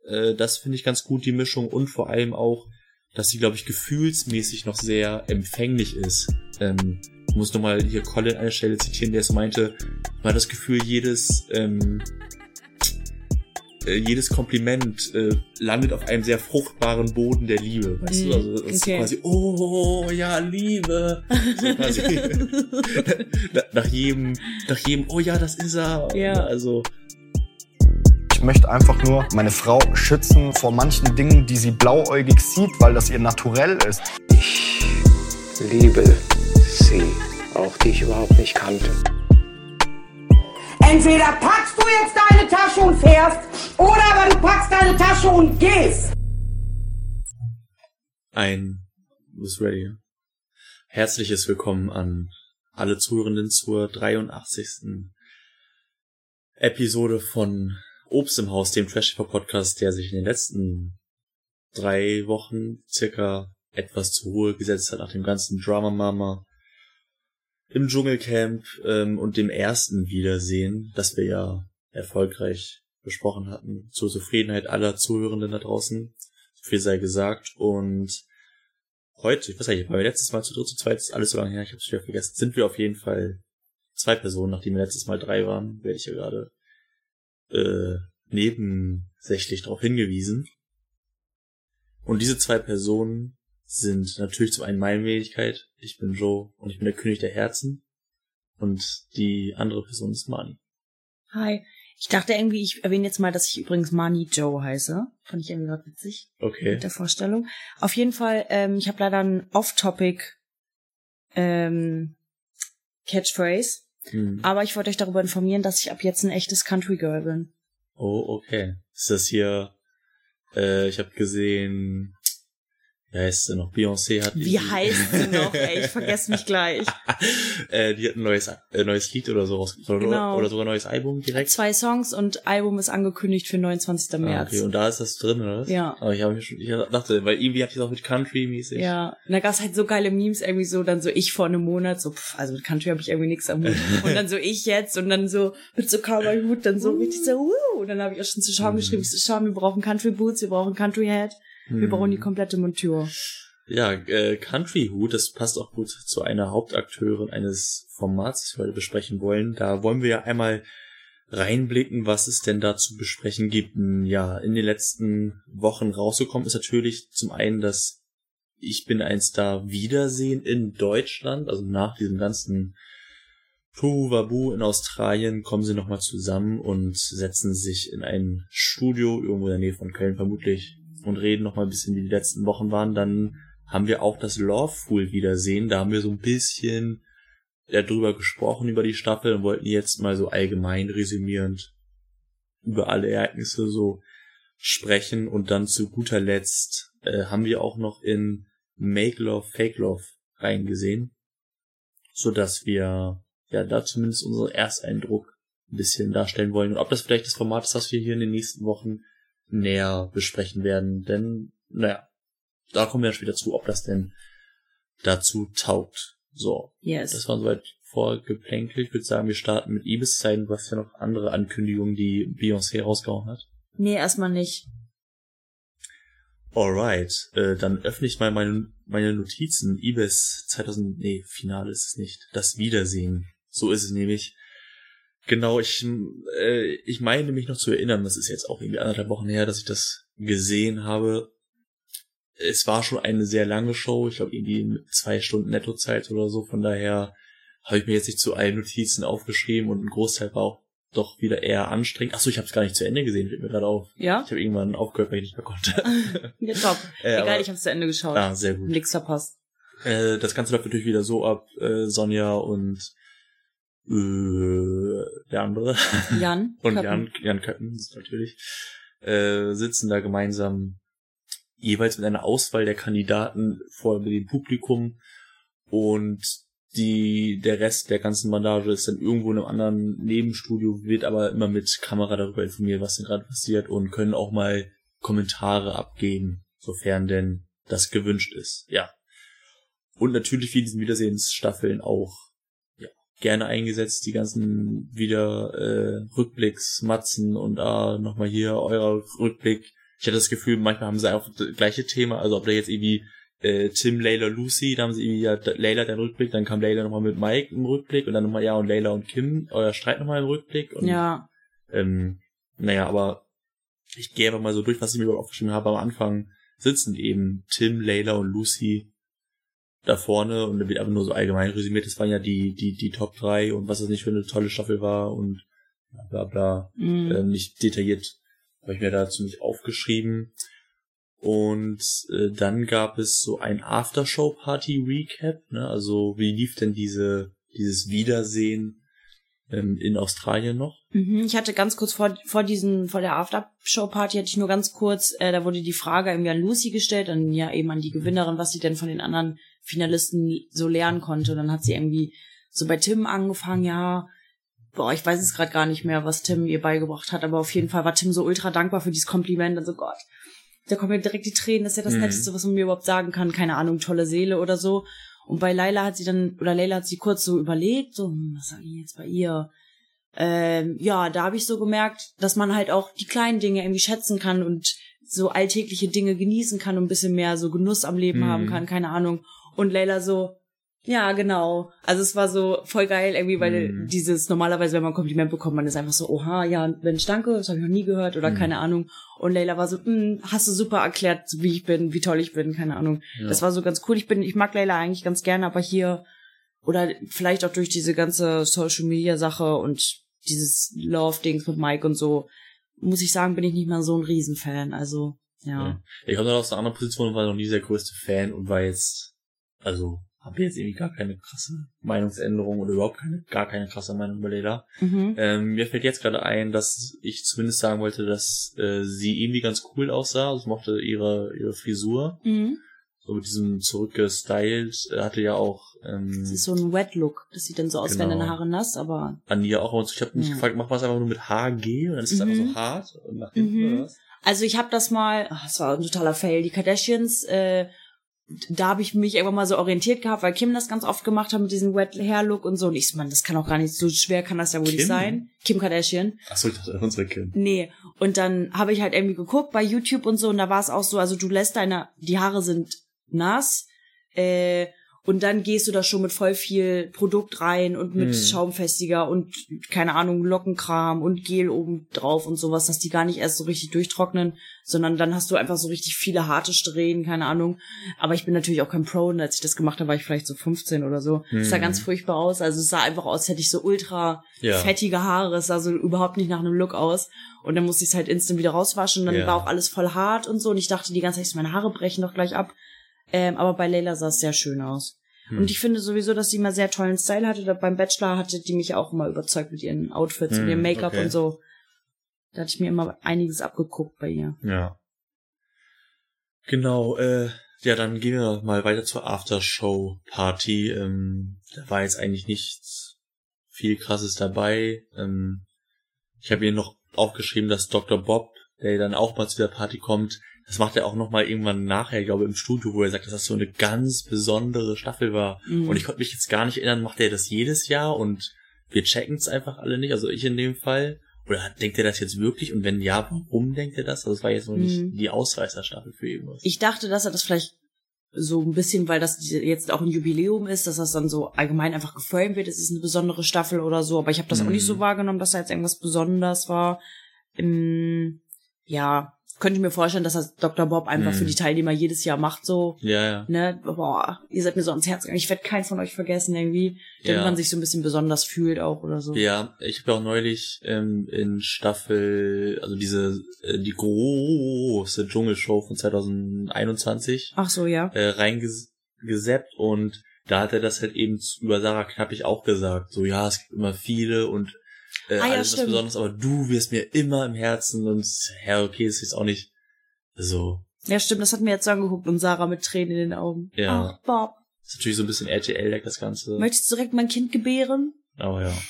Das finde ich ganz gut, die Mischung, und vor allem auch, dass sie, glaube ich, gefühlsmäßig noch sehr empfänglich ist. Ich muss nochmal hier Colin an der Stelle zitieren, der es meinte, man hat das Gefühl, jedes Kompliment landet auf einem sehr fruchtbaren Boden der Liebe, weißt du? Also das ist quasi, oh ja, Liebe. So quasi nach jedem, oh ja, das ist er. Ja. Also ich möchte einfach nur meine Frau schützen vor manchen Dingen, die sie blauäugig sieht, weil das ihr naturell ist. Ich liebe sie, auch die ich überhaupt nicht kannte. Entweder packst du jetzt deine Tasche und fährst, oder aber du packst deine Tasche und gehst. Du bist ready. Herzliches Willkommen an alle Zuhörenden zur 83. Episode von Obst im Haus, dem Trash-TV-Podcast, der sich in den letzten 3 Wochen circa etwas zur Ruhe gesetzt hat nach dem ganzen Drama Mama im Dschungelcamp und dem ersten Wiedersehen, das wir ja erfolgreich besprochen hatten, zur Zufriedenheit aller Zuhörenden da draußen. So viel sei gesagt. Und heute, ich weiß nicht, weil wir letztes Mal zu dritt, zu zweit, ist alles so lange her, ich hab's wieder vergessen, sind wir auf jeden Fall 2 Personen, nachdem wir letztes Mal 3 waren, werde ich ja gerade nebensächlich darauf hingewiesen. Und diese 2 Personen sind natürlich zum einen meine Wenigkeit, ich bin Joe und ich bin der König der Herzen, und die andere Person ist Mani. Hi. Ich dachte irgendwie, ich erwähne jetzt mal, dass ich übrigens Mani Joe heiße. Fand ich irgendwie gerade witzig. Okay. Mit der Vorstellung. Auf jeden Fall, ich habe leider ein Off-Topic Catchphrase. Aber ich wollte euch darüber informieren, dass ich ab jetzt ein echtes Country Girl bin. Oh, okay. Ist das hier, ich habe gesehen, wie heißt sie noch? Beyoncé hat... Wie heißt sie noch? Ey, ich vergesse mich gleich. Die hat ein neues Lied oder so rausgebracht. Genau. Oder sogar ein neues Album direkt. 2 Songs und Album ist angekündigt für 29. März. Okay, und da ist das drin, oder was? Ja. Aber ich dachte, weil irgendwie hat die es auch mit Country-mäßig. Ja, und da gab's halt so geile Memes, irgendwie so, dann so ich vor einem Monat, so, also mit Country habe ich irgendwie nichts am Hut. Und dann so ich jetzt und dann so mit so Cowboy-Hut, dann so richtig so, Und dann habe ich auch schon zu Schaum geschrieben, ich so, Schaum, wir brauchen Country-Boots, wir brauchen Country-Hat. Wir brauchen die komplette Montur. Ja, Country-Hut, das passt auch gut zu einer Hauptakteurin eines Formats, das wir heute besprechen wollen. Da wollen wir ja einmal reinblicken, was es denn da zu besprechen gibt. Ja, in den letzten Wochen rausgekommen ist natürlich zum einen, dass Ich bin ein Star Wiedersehen in Deutschland, also nach diesem ganzen Tohuwabohu in Australien kommen sie nochmal zusammen und setzen sich in ein Studio, irgendwo in der Nähe von Köln vermutlich, und reden nochmal ein bisschen, wie die letzten Wochen waren. Dann haben wir auch das Loveful Wiedersehen. Da haben wir so ein bisschen drüber gesprochen, über die Staffel, und wollten jetzt mal so allgemein resümierend über alle Ereignisse so sprechen. Und dann zu guter Letzt haben wir auch noch in Make Love, Fake Love reingesehen, so dass wir ja da zumindest unseren Ersteindruck ein bisschen darstellen wollen. Und ob das vielleicht das Format ist, das wir hier in den nächsten Wochen näher besprechen werden, denn, naja, da kommen wir ja später zu, ob das denn dazu taugt. So, yes. Das war soweit vorgeplänkelt. Ich würde sagen, wir starten mit Ibis zeigen, du hast ja noch andere Ankündigungen, die Beyoncé rausgehauen hat. Nee, erstmal nicht. Alright, dann öffne ich mal meine Notizen. Ibis 2000, Finale ist es nicht. Das Wiedersehen. So ist es nämlich. Genau, ich meine mich noch zu erinnern, das ist jetzt auch irgendwie 1,5 Wochen her, dass ich das gesehen habe. Es war schon eine sehr lange Show, ich glaube irgendwie mit 2 Stunden Nettozeit oder so, von daher habe ich mir jetzt nicht zu allen Notizen aufgeschrieben, und ein Großteil war auch doch wieder eher anstrengend. Achso, ich habe es gar nicht zu Ende gesehen, fällt mir gerade auf. Ja? Ich habe irgendwann aufgehört, weil ich nicht mehr konnte. Ja, top. Egal, aber ich habe es zu Ende geschaut. Ah, sehr gut. Nichts verpasst. Das Ganze läuft natürlich wieder so ab, Sonja und der andere. Jan. Und Köppen. Jan Köppen ist natürlich, sitzen da gemeinsam jeweils mit einer Auswahl der Kandidaten vor dem Publikum, und der Rest der ganzen Bandage ist dann irgendwo in einem anderen Nebenstudio, wird aber immer mit Kamera darüber informiert, was denn gerade passiert, und können auch mal Kommentare abgeben, sofern denn das gewünscht ist. Ja. Und natürlich wie in diesen Wiedersehensstaffeln auch gerne eingesetzt, die ganzen wieder Rückblicksmatzen und nochmal hier euer Rückblick, Ich hatte das Gefühl, manchmal haben sie auch das gleiche Thema, also ob da jetzt irgendwie Tim, Layla, Lucy, da haben sie irgendwie ja Layla den Rückblick, dann kam Layla nochmal mit Mike im Rückblick und dann nochmal und Layla und Kim, euer Streit nochmal im Rückblick. Und, ja. Aber ich gehe einfach mal so durch, was ich mir überhaupt aufgeschrieben habe. Am Anfang sitzen eben Tim, Layla und Lucy da vorne und dann wird einfach nur so allgemein resümiert, das waren ja die Top 3 und was das nicht für eine tolle Staffel war und bla bla, nicht detailliert, habe ich mir dazu nicht aufgeschrieben. Und dann gab es so ein Aftershow-Party-Recap, ne? Also wie lief denn dieses Wiedersehen in Australien noch? Ich hatte ganz kurz vor der Aftershow-Party hatte ich nur ganz kurz, da wurde die Frage irgendwie an Lucy gestellt, dann ja eben an die Gewinnerin, was sie denn von den anderen Finalisten so lernen konnte. Und dann hat sie irgendwie so bei Tim angefangen, ich weiß es gerade gar nicht mehr, was Tim ihr beigebracht hat, aber auf jeden Fall war Tim so ultra dankbar für dieses Kompliment und so, Gott, da kommen mir direkt die Tränen, das ist ja das Netteste, was man mir überhaupt sagen kann, keine Ahnung, tolle Seele oder so. Und bei Layla hat sie kurz so überlegt, so, was sag ich jetzt bei ihr? Da habe ich so gemerkt, dass man halt auch die kleinen Dinge irgendwie schätzen kann und so alltägliche Dinge genießen kann und ein bisschen mehr so Genuss am Leben haben kann, keine Ahnung. Und Layla so, ja, genau. Also es war so voll geil irgendwie, weil normalerweise, wenn man ein Kompliment bekommt, man ist einfach so, oha, ja, Mensch, danke, das habe ich noch nie gehört oder keine Ahnung. Und Layla war so, hast du super erklärt, wie ich bin, wie toll ich bin, keine Ahnung. Ja. Das war so ganz cool. Ich mag Layla eigentlich ganz gerne, aber hier, oder vielleicht auch durch diese ganze Social-Media-Sache und dieses Love-Dings mit Mike und so, muss ich sagen, bin ich nicht mehr so ein Riesenfan. Also, ja. Ich komme noch aus einer anderen Position und war noch nie der größte Fan und war jetzt, habe jetzt irgendwie gar keine krasse Meinungsänderung oder überhaupt gar keine krasse Meinung über Layla. Mir fällt jetzt gerade ein, dass ich zumindest sagen wollte, dass sie irgendwie ganz cool aussah. Also ich mochte ihre Frisur. So mit diesem zurückgestylt. Hatte ja auch... das ist so ein Wet-Look. Das sieht dann so aus, wenn deine Haare nass, aber... Anja auch. Und ich habe mich gefragt, mach was einfach nur mit HG? Und dann ist es einfach so hart und nach hinten oder was? Also ich habe das mal... das war ein totaler Fail. Die Kardashians... da habe ich mich irgendwann mal so orientiert gehabt, weil Kim das ganz oft gemacht hat mit diesem Wet Hair Look und so. Und ich so, das kann auch gar nicht so schwer, kann das ja wohl nicht sein. Kim Kardashian. Achso, ich dachte, unsere Kim. Nee. Und dann habe ich halt irgendwie geguckt bei YouTube und so und da war es auch so, also du lässt die Haare sind nass, und dann gehst du da schon mit voll viel Produkt rein und mit Schaumfestiger und, keine Ahnung, Lockenkram und Gel oben drauf und sowas, dass die gar nicht erst so richtig durchtrocknen, sondern dann hast du einfach so richtig viele harte Strähnen, keine Ahnung. Aber ich bin natürlich auch kein Pro und als ich das gemacht habe, war ich vielleicht so 15 oder so. Es sah ganz furchtbar aus. Also es sah einfach aus, als hätte ich so ultra fettige Haare. Es sah so überhaupt nicht nach einem Look aus. Und dann musste ich es halt instant wieder rauswaschen. Und dann war auch alles voll hart und so. Und ich dachte die ganze Zeit, meine Haare brechen doch gleich ab. Aber bei Layla sah es sehr schön aus. Und ich finde sowieso, dass sie immer sehr tollen Style hatte. Beim Bachelor hatte die mich auch immer überzeugt mit ihren Outfits und ihrem Make-up und so. Da hatte ich mir immer einiges abgeguckt bei ihr. Ja. Genau, dann gehen wir mal weiter zur Aftershow-Party. Da war jetzt eigentlich nichts viel Krasses dabei. Ich habe hier noch aufgeschrieben, dass Dr. Bob, der dann auch mal zu der Party kommt, das macht er auch noch mal irgendwann nachher, ich glaube im Studio, wo er sagt, dass das so eine ganz besondere Staffel war. Und ich konnte mich jetzt gar nicht erinnern, macht er das jedes Jahr und wir checken es einfach alle nicht, also ich in dem Fall. Oder denkt er das jetzt wirklich? Und wenn ja, warum denkt er das? Also es war jetzt noch nicht die Ausreißerstaffel für irgendwas. Ich dachte, dass er das vielleicht so ein bisschen, weil das jetzt auch ein Jubiläum ist, dass das dann so allgemein einfach geframed wird, es ist eine besondere Staffel oder so. Aber ich habe das auch nicht so wahrgenommen, dass da jetzt irgendwas Besonderes war. Könnte ich mir vorstellen, dass das Dr. Bob einfach für die Teilnehmer jedes Jahr macht, so. Ja. Ne? Boah, ihr seid mir so ans Herz gegangen. Ich werde keinen von euch vergessen, irgendwie. Damit man sich so ein bisschen besonders fühlt auch oder so. Ja, ich habe auch neulich in Staffel, also die große Dschungelshow von 2021. Ach so, ja. Reingesappt und da hat er das halt eben über Sarah Knappig auch gesagt. So, ja, es gibt immer viele und alles was Besonderes, aber du wirst mir immer im Herzen und okay, ist jetzt auch nicht so. Ja, stimmt, das hat mir jetzt so angeguckt und Sarah mit Tränen in den Augen. Ja. Ach, Bob. Ist natürlich so ein bisschen RTL, das Ganze. Möchtest du direkt mein Kind gebären? Aber ja.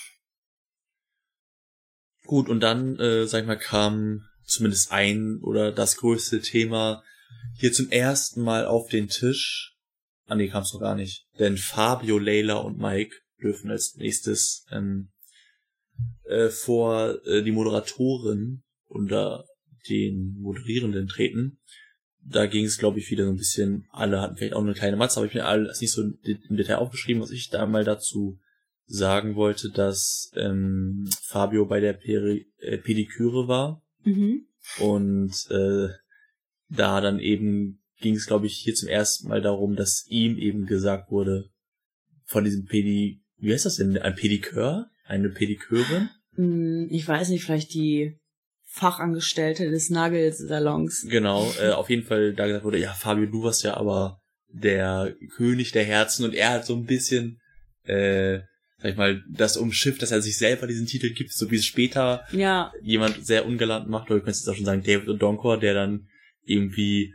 Gut, und dann, sag ich mal, kam zumindest ein oder das größte Thema hier zum ersten Mal auf den Tisch. Nee, kam es noch gar nicht. Denn Fabio, Layla und Mike dürfen als nächstes vor die Moderatorin unter den Moderierenden treten. Da ging es, glaube ich, wieder so ein bisschen, alle hatten vielleicht auch eine kleine Matze, aber ich bin alles nicht so im Detail aufgeschrieben, was ich da mal dazu sagen wollte, dass Fabio bei der Pediküre war. Und da dann eben ging es, glaube ich, hier zum ersten Mal darum, dass ihm eben gesagt wurde, von diesem wie heißt das denn, ein Pedikeur? Eine Pedikeurin? Ich weiß nicht, vielleicht die Fachangestellte des Nagelsalons. Genau, auf jeden Fall da gesagt wurde, ja, Fabio, du warst ja aber der König der Herzen, und er hat so ein bisschen, sag ich mal, das umschifft, dass er sich selber diesen Titel gibt, so wie es später jemand sehr ungalant macht, oder du könntest jetzt auch schon sagen, David Odonkor, der dann irgendwie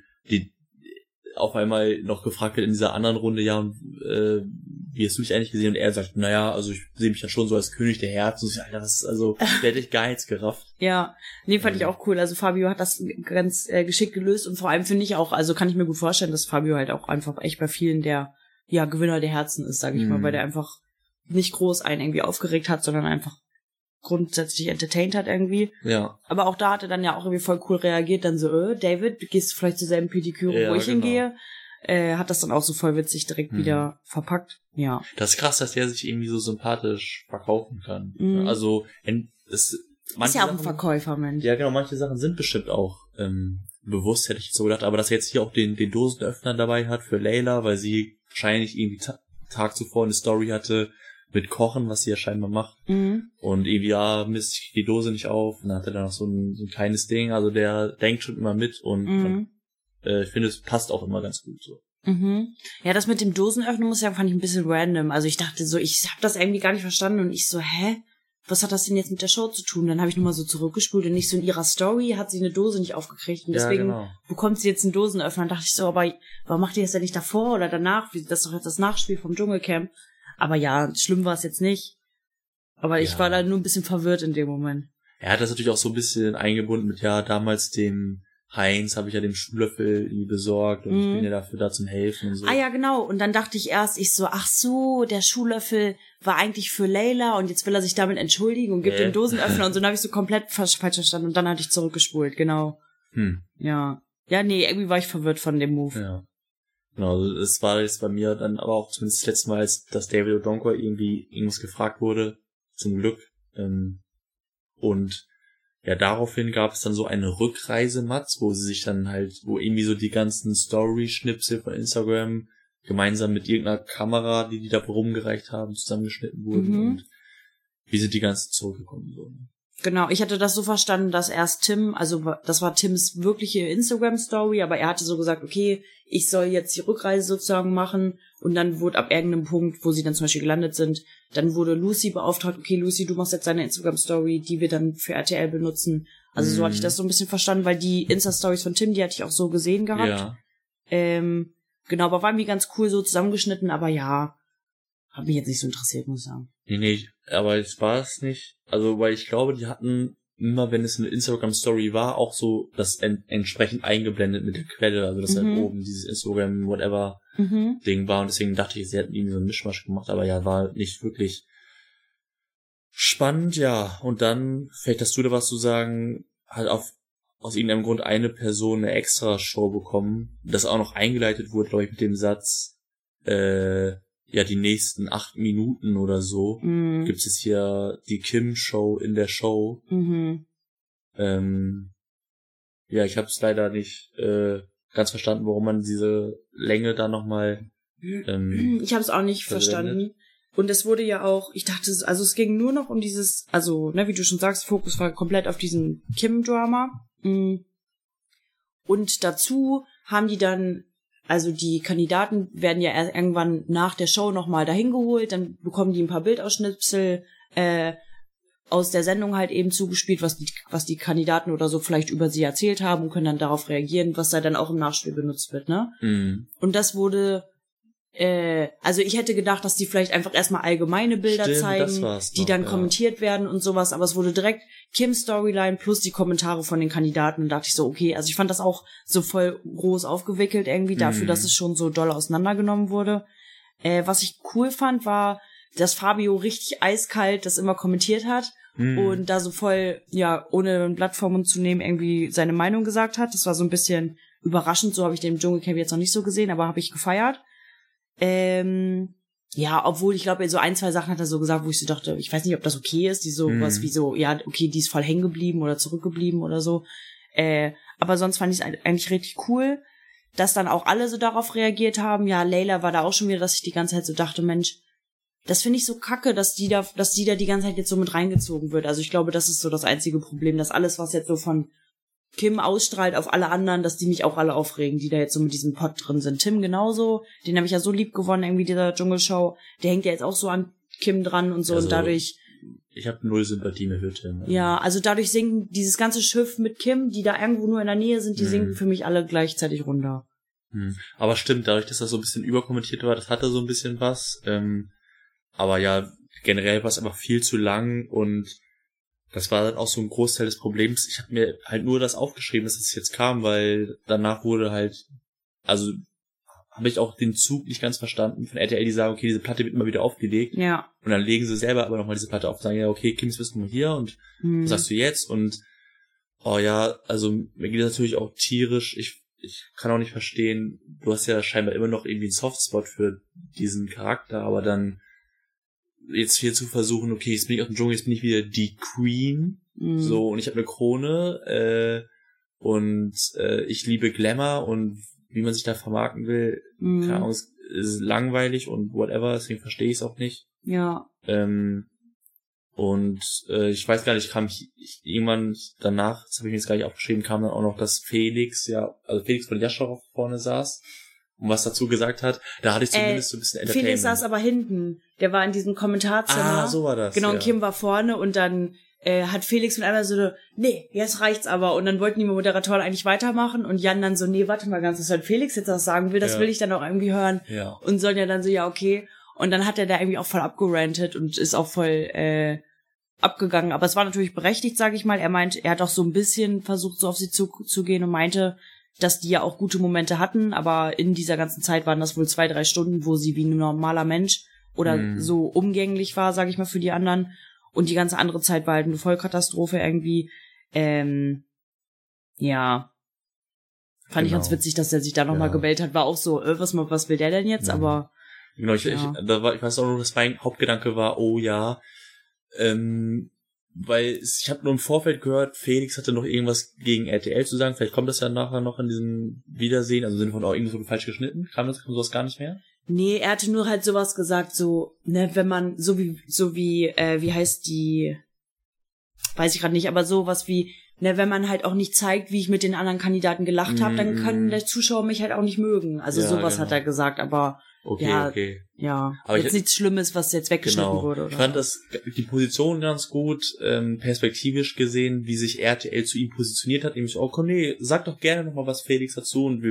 auf einmal noch gefragt wird in dieser anderen Runde, ja, und wie hast du dich eigentlich gesehen? Und er sagt, naja, also ich sehe mich ja schon so als König der Herzen. Und ich, Alter, das ist also, der hätte ich gar nichts gerafft. Ja, nee, fand ich auch cool. Also Fabio hat das ganz geschickt gelöst, und vor allem finde ich auch, also kann ich mir gut vorstellen, dass Fabio halt auch einfach echt bei vielen der Gewinner der Herzen ist, sage ich mal, weil der einfach nicht groß einen irgendwie aufgeregt hat, sondern einfach grundsätzlich entertained hat irgendwie. Ja. Aber auch da hat er dann ja auch irgendwie voll cool reagiert, dann so, David, du gehst vielleicht zur selben Pediküre, wo ich hingehe. Hat das dann auch so voll witzig direkt wieder verpackt. Ja. Das ist krass, dass der sich irgendwie so sympathisch verkaufen kann. Also, ist ja auch ein Verkäufer, Mensch. Ja, genau, manche Sachen sind bestimmt auch bewusst, hätte ich so gedacht, aber dass er jetzt hier auch den Dosenöffner dabei hat für Layla, weil sie wahrscheinlich irgendwie Tag zuvor eine Story hatte mit Kochen, was sie ja scheinbar macht. Und irgendwie, Mist, ich krieg die Dose nicht auf. Und dann hat er dann noch so ein kleines Ding. Also der denkt schon immer mit, und ich finde, es passt auch immer ganz gut so. Ja, das mit dem Dosenöffnen fand ich ein bisschen random. Also ich dachte so, ich habe das irgendwie gar nicht verstanden, und ich so, was hat das denn jetzt mit der Show zu tun? Dann habe ich nochmal so zurückgespult, und nicht so in ihrer Story hat sie eine Dose nicht aufgekriegt, und deswegen bekommt sie jetzt einen Dosenöffner. Und dachte ich so, aber warum macht ihr das denn nicht davor oder danach? Das ist doch jetzt das Nachspiel vom Dschungelcamp. Aber ja, schlimm war es jetzt nicht. Aber ich war da nur ein bisschen verwirrt in dem Moment. Er hat das natürlich auch so ein bisschen eingebunden mit, damals dem Heinz habe ich ja den Schuhlöffel irgendwie besorgt, und ich bin ja dafür da zum Helfen und so. Ah ja, genau. Und dann dachte ich erst, ach so, der Schuhlöffel war eigentlich für Layla, und jetzt will er sich damit entschuldigen und gibt den Dosenöffner, und so. Dann habe ich so komplett falsch verstanden, und dann hatte ich zurückgespult, genau. Ja. Ja, nee, irgendwie war ich verwirrt von dem Move. Ja. Genau, es war jetzt bei mir dann aber auch zumindest das letzte Mal, dass David Odonkor irgendwie irgendwas gefragt wurde, zum Glück. Und ja, daraufhin gab es dann so eine Rückreise-Matz, wo sie sich dann halt, wo irgendwie so die ganzen Story-Schnipsel von Instagram gemeinsam mit irgendeiner Kamera, die da rumgereicht haben, zusammengeschnitten wurden, und wie sind die ganzen zurückgekommen so. Genau, ich hatte das so verstanden, dass erst Tim, also das war Tims wirkliche Instagram-Story, aber er hatte so gesagt, okay, ich soll jetzt die Rückreise sozusagen machen, und dann wurde ab irgendeinem Punkt, wo sie dann zum Beispiel gelandet sind, dann wurde Lucy beauftragt, okay, Lucy, du machst jetzt deine Instagram-Story, die wir dann für RTL benutzen. Also so hatte ich das so ein bisschen verstanden, weil die Insta-Stories von Tim, die hatte ich auch so gesehen gehabt. Ja. Genau, aber war irgendwie ganz cool so zusammengeschnitten, aber ja, hat mich jetzt nicht so interessiert, muss ich sagen. Nee, aber es war es nicht. Also, weil ich glaube, die hatten immer, wenn es eine Instagram-Story war, auch so das entsprechend eingeblendet mit der Quelle, also dass halt oben dieses Instagram-Whatever-Ding war, und deswegen dachte ich, sie hätten irgendwie so einen Mischmasch gemacht, aber ja, war nicht wirklich spannend, ja. Und dann, vielleicht hast du da was zu sagen, halt aus irgendeinem Grund eine Person eine Extra-Show bekommen, das auch noch eingeleitet wurde, glaube ich, mit dem Satz, die nächsten 8 Minuten oder so gibt's jetzt hier die Kim-Show in der Show. Ich habe es leider nicht ganz verstanden, warum man diese Länge da nochmal ich habe es auch nicht verstanden. Und es wurde ja auch, ich dachte, also es ging nur noch um dieses, also, ne, wie du schon sagst, Fokus war komplett auf diesem Kim-Drama. Und dazu haben die dann, also die Kandidaten werden ja erst irgendwann nach der Show nochmal dahin geholt, dann bekommen die ein paar Bildausschnipsel aus der Sendung halt eben zugespielt, was die Kandidaten oder so vielleicht über sie erzählt haben, und können dann darauf reagieren, was da dann auch im Nachspiel benutzt wird, ne? Und das wurde, also ich hätte gedacht, dass die vielleicht einfach erstmal allgemeine Bilder zeigen, die dann kommentiert werden und sowas, aber es wurde direkt Kims Storyline plus die Kommentare von den Kandidaten, und dachte ich so, okay, also ich fand das auch so voll groß aufgewickelt irgendwie dafür, dass es schon so doll auseinandergenommen wurde. Was ich cool fand, war, dass Fabio richtig eiskalt das immer kommentiert hat und da so voll, ja, ohne ein Blatt vom Mund zu nehmen, irgendwie seine Meinung gesagt hat. Das war so ein bisschen überraschend, so habe ich den im Dschungelcamp jetzt noch nicht so gesehen, aber habe ich gefeiert. Ja, obwohl ich glaube, so 1, 2 Sachen hat er so gesagt, wo ich so dachte, ich weiß nicht, ob das okay ist, die so was wie so, ja, okay, die ist voll hängen geblieben oder zurückgeblieben oder so. Aber sonst fand ich es eigentlich richtig cool, dass dann auch alle so darauf reagiert haben. Ja, Layla war da auch schon wieder, dass ich die ganze Zeit so dachte, Mensch, das finde ich so kacke, dass die da die ganze Zeit jetzt so mit reingezogen wird. Also ich glaube, das ist so das einzige Problem, dass alles, was jetzt so von Kim ausstrahlt auf alle anderen, dass die mich auch alle aufregen, die da jetzt so mit diesem Pott drin sind. Tim genauso, den habe ich ja so lieb gewonnen, irgendwie dieser Dschungelshow. Der hängt ja jetzt auch so an Kim dran und so, also, und dadurch... Ich habe 0 Sympathie mehr für Tim. Ja, also dadurch sinken dieses ganze Schiff mit Kim, die da irgendwo nur in der Nähe sind, die sinken für mich alle gleichzeitig runter. Aber stimmt, dadurch, dass das so ein bisschen überkommentiert war, das hatte so ein bisschen was. Aber ja, generell war es einfach viel zu lang und das war dann auch so ein Großteil des Problems. Ich habe mir halt nur das aufgeschrieben, dass es jetzt kam, weil danach wurde halt, also habe ich auch den Zug nicht ganz verstanden von RTL, die sagen, okay, diese Platte wird immer wieder aufgelegt. Ja. Und dann legen sie selber aber nochmal diese Platte auf und sagen, ja, okay, Kim, jetzt bist du mal hier und was sagst du jetzt? Und oh ja, also mir geht das natürlich auch tierisch. Ich kann auch nicht verstehen, du hast ja scheinbar immer noch irgendwie einen Softspot für diesen Charakter, aber dann jetzt hier zu versuchen, okay, jetzt bin ich aus dem Dschungel, jetzt bin ich wieder die Queen, so, und ich habe eine Krone, und ich liebe Glamour und wie man sich da vermarkten will, keine Ahnung, ist langweilig und whatever, deswegen verstehe ich es auch nicht. Ja. Und ich weiß gar nicht, kam irgendwann danach, das habe ich mir jetzt gar nicht aufgeschrieben, kam dann auch noch, dass Felix von Jascharow vorne saß und was dazu gesagt hat. Da hatte ich zumindest so ein bisschen Entertainment. Felix saß aber hinten. Der war in diesem Kommentarzimmer. Ah, so war das. Genau, ja. Und Kim war vorne und dann hat Felix mit einmal so, nee, jetzt reicht's aber. Und dann wollten die Moderatoren eigentlich weitermachen und Jan dann so, nee, warte mal ganz, was Felix jetzt was sagen will, das will ich dann auch irgendwie hören. Ja. Und sollen ja dann so, ja, okay. Und dann hat er da irgendwie auch voll abgerantet und ist auch voll abgegangen. Aber es war natürlich berechtigt, sage ich mal. Er hat auch so ein bisschen versucht, so auf sie zu gehen und meinte, dass die ja auch gute Momente hatten. Aber in dieser ganzen Zeit waren das wohl 2, 3 Stunden, wo sie wie ein normaler Mensch oder so umgänglich war, sage ich mal, für die anderen. Und die ganze andere Zeit war halt eine Vollkatastrophe irgendwie. Ja. Fand ich ganz witzig, dass er sich da nochmal gebellt hat. War auch so, was will der denn jetzt? Aber genau, ich weiß auch noch, dass mein Hauptgedanke war, oh ja, weil ich habe nur im Vorfeld gehört, Felix hatte noch irgendwas gegen RTL zu sagen, vielleicht kommt das ja nachher noch in diesem Wiedersehen, also im Sinne von auch irgendwas falsch geschnitten, kam sowas gar nicht mehr? Nee, er hatte nur halt sowas gesagt, so, ne, wenn man, so wie, wie heißt die, weiß ich gerade nicht, aber sowas wie, ne, wenn man halt auch nicht zeigt, wie ich mit den anderen Kandidaten gelacht habe, dann kann der Zuschauer mich halt auch nicht mögen. Also ja, sowas hat er gesagt, aber okay. Ja, aber jetzt nichts Schlimmes, was jetzt weggeschnitten wurde. Oder? Ich fand die Position ganz gut, perspektivisch gesehen, wie sich RTL zu ihm positioniert hat. Nämlich, oh nee, sag doch gerne nochmal was Felix dazu und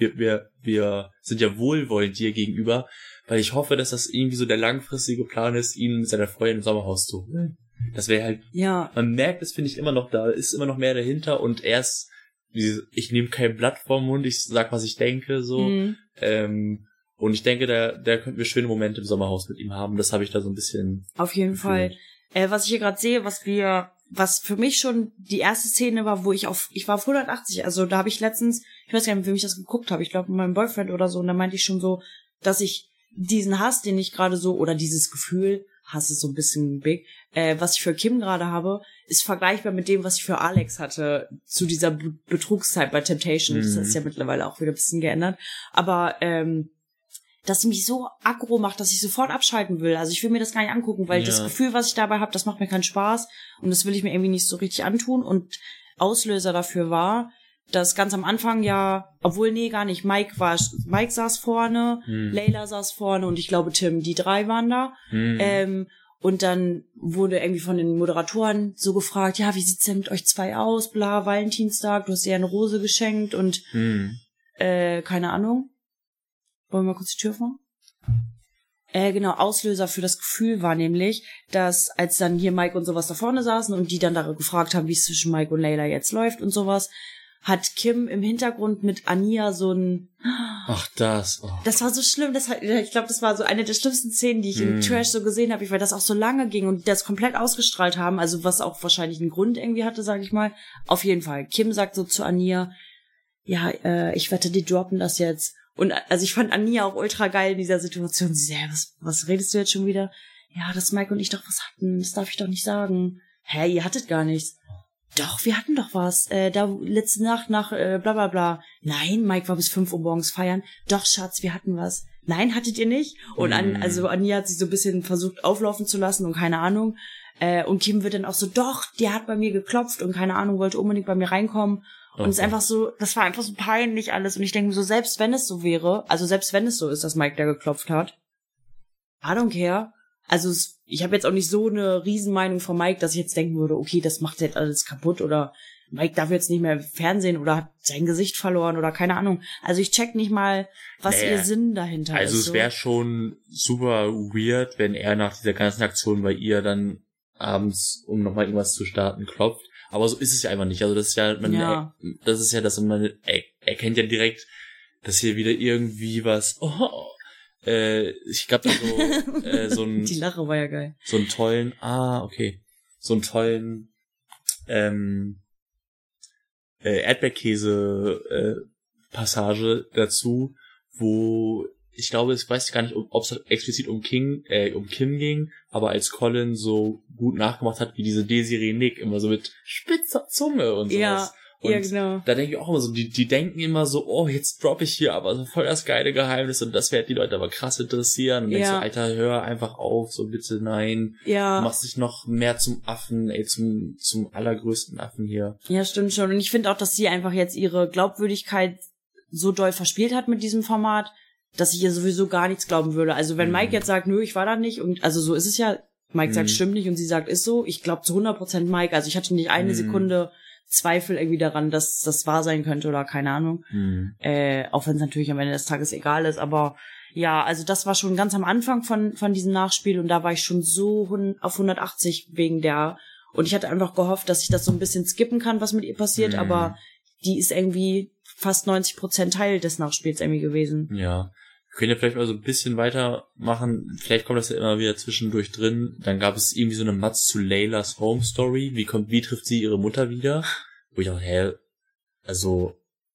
wir sind ja wohlwollend dir gegenüber, weil ich hoffe, dass das irgendwie so der langfristige Plan ist, ihn mit seiner Freundin im Sommerhaus zu holen. Das wäre halt, man merkt es, finde ich, immer noch, da ist immer noch mehr dahinter und erst, ich nehme kein Blatt vorm Mund, ich sag, was ich denke, so, und ich denke, da könnten wir schöne Momente im Sommerhaus mit ihm haben. Das habe ich da so ein bisschen auf jeden Fall. Was ich hier gerade sehe, was für mich schon die erste Szene war, wo ich war auf 180. Also da habe ich letztens, ich weiß gar nicht, wie ich das geguckt habe. Ich glaube, mit meinem Boyfriend oder so. Und da meinte ich schon so, dass ich diesen Hass, den ich gerade so, oder dieses Gefühl, Hass ist so ein bisschen big, was ich für Kim gerade habe, ist vergleichbar mit dem, was ich für Alex hatte zu dieser Betrugszeit bei Temptation. Das ist ja mittlerweile auch wieder ein bisschen geändert. Aber dass sie mich so aggro macht, dass ich sofort abschalten will. Also ich will mir das gar nicht angucken, weil das Gefühl, was ich dabei habe, das macht mir keinen Spaß und das will ich mir irgendwie nicht so richtig antun. Und Auslöser dafür war, dass ganz am Anfang obwohl gar nicht, Mike saß vorne, Layla saß vorne und ich glaube Tim, die 3 waren da. Und dann wurde irgendwie von den Moderatoren so gefragt, ja, wie sieht's denn mit euch 2 aus? Bla, Valentinstag, du hast ihr eine Rose geschenkt und keine Ahnung. Wollen wir mal kurz die Tür aufmachen? Genau, Auslöser für das Gefühl war nämlich, dass als dann hier Mike und sowas da vorne saßen und die dann da gefragt haben, wie es zwischen Mike und Layla jetzt läuft und sowas, hat Kim im Hintergrund mit Ania so ein... Ach, das. Oh. Das war so schlimm. Ich glaube, das war so eine der schlimmsten Szenen, die ich im Trash so gesehen habe, weil das auch so lange ging und die das komplett ausgestrahlt haben. Also was auch wahrscheinlich einen Grund irgendwie hatte, sage ich mal. Auf jeden Fall. Kim sagt so zu Ania, ja, ich wette, die droppen das jetzt. Und also ich fand Ania auch ultra geil in dieser Situation. Sie sagt, was redest du jetzt schon wieder? Ja, dass Mike und ich doch was hatten. Das darf ich doch nicht sagen. Hä, ihr hattet gar nichts. Doch, wir hatten doch was. Da letzte Nacht nach bla bla bla. Nein, Mike war bis 5 Uhr morgens feiern. Doch, Schatz, wir hatten was. Nein, hattet ihr nicht? Und also Ania hat sich so ein bisschen versucht auflaufen zu lassen und keine Ahnung. Und Kim wird dann auch so, doch, der hat bei mir geklopft und keine Ahnung, wollte unbedingt bei mir reinkommen. Und es ist einfach so, das war einfach so peinlich alles. Und ich denke mir so, selbst wenn es so wäre, also selbst wenn es so ist, dass Mike da geklopft hat, I don't care. Also ich habe jetzt auch nicht so eine Riesenmeinung von Mike, dass ich jetzt denken würde, okay, das macht jetzt alles kaputt oder Mike darf jetzt nicht mehr im Fernsehen oder hat sein Gesicht verloren oder keine Ahnung. Also ich check nicht mal, was ihr Sinn dahinter ist. Also es wäre schon super weird, wenn er nach dieser ganzen Aktion bei ihr dann abends, um nochmal irgendwas zu starten, klopft. Aber so ist es ja einfach nicht. Also das ist ja, das ist ja, dass man erkennt ja direkt, dass hier wieder irgendwie was, ich glaube da so ein... Die Lache war ja geil. So einen tollen, so einen tollen, Erdbeerkäse, Passage dazu, wo, ich glaube, ich weiß gar nicht, ob es explizit um Kim ging, aber als Colin so gut nachgemacht hat, wie diese Desiree Nick, immer so mit spitzer Zunge und sowas. Ja. Und ja, genau. Da denke ich auch immer so, die denken immer so, oh, jetzt droppe ich hier aber so voll das geile Geheimnis und das wird die Leute aber krass interessieren. Und denkst du, Alter, hör einfach auf, so bitte nein. Ja. Du machst dich noch mehr zum Affen, zum allergrößten Affen hier. Ja, stimmt schon. Und ich finde auch, dass sie einfach jetzt ihre Glaubwürdigkeit so doll verspielt hat mit diesem Format, dass ich ihr sowieso gar nichts glauben würde. Also wenn Mike jetzt sagt, nö, ich war da nicht, und also so ist es ja, Mike sagt, stimmt nicht, und sie sagt, ist so, ich glaube zu 100% Mike. Also ich hatte nicht eine Sekunde Zweifel irgendwie daran, dass das wahr sein könnte oder keine Ahnung. Auch wenn es natürlich am Ende des Tages egal ist. Aber ja, also das war schon ganz am Anfang von diesem Nachspiel und da war ich schon so auf 180 wegen der. Und ich hatte einfach gehofft, dass ich das so ein bisschen skippen kann, was mit ihr passiert. Aber die ist irgendwie fast 90% Teil des Nachspiels irgendwie gewesen. Ja. Wir können ja vielleicht mal so ein bisschen weitermachen. Vielleicht kommt das ja immer wieder zwischendurch drin. Dann gab es irgendwie so eine Matz zu Laylas Home Story. Wie trifft sie ihre Mutter wieder? Wo ich dachte, also,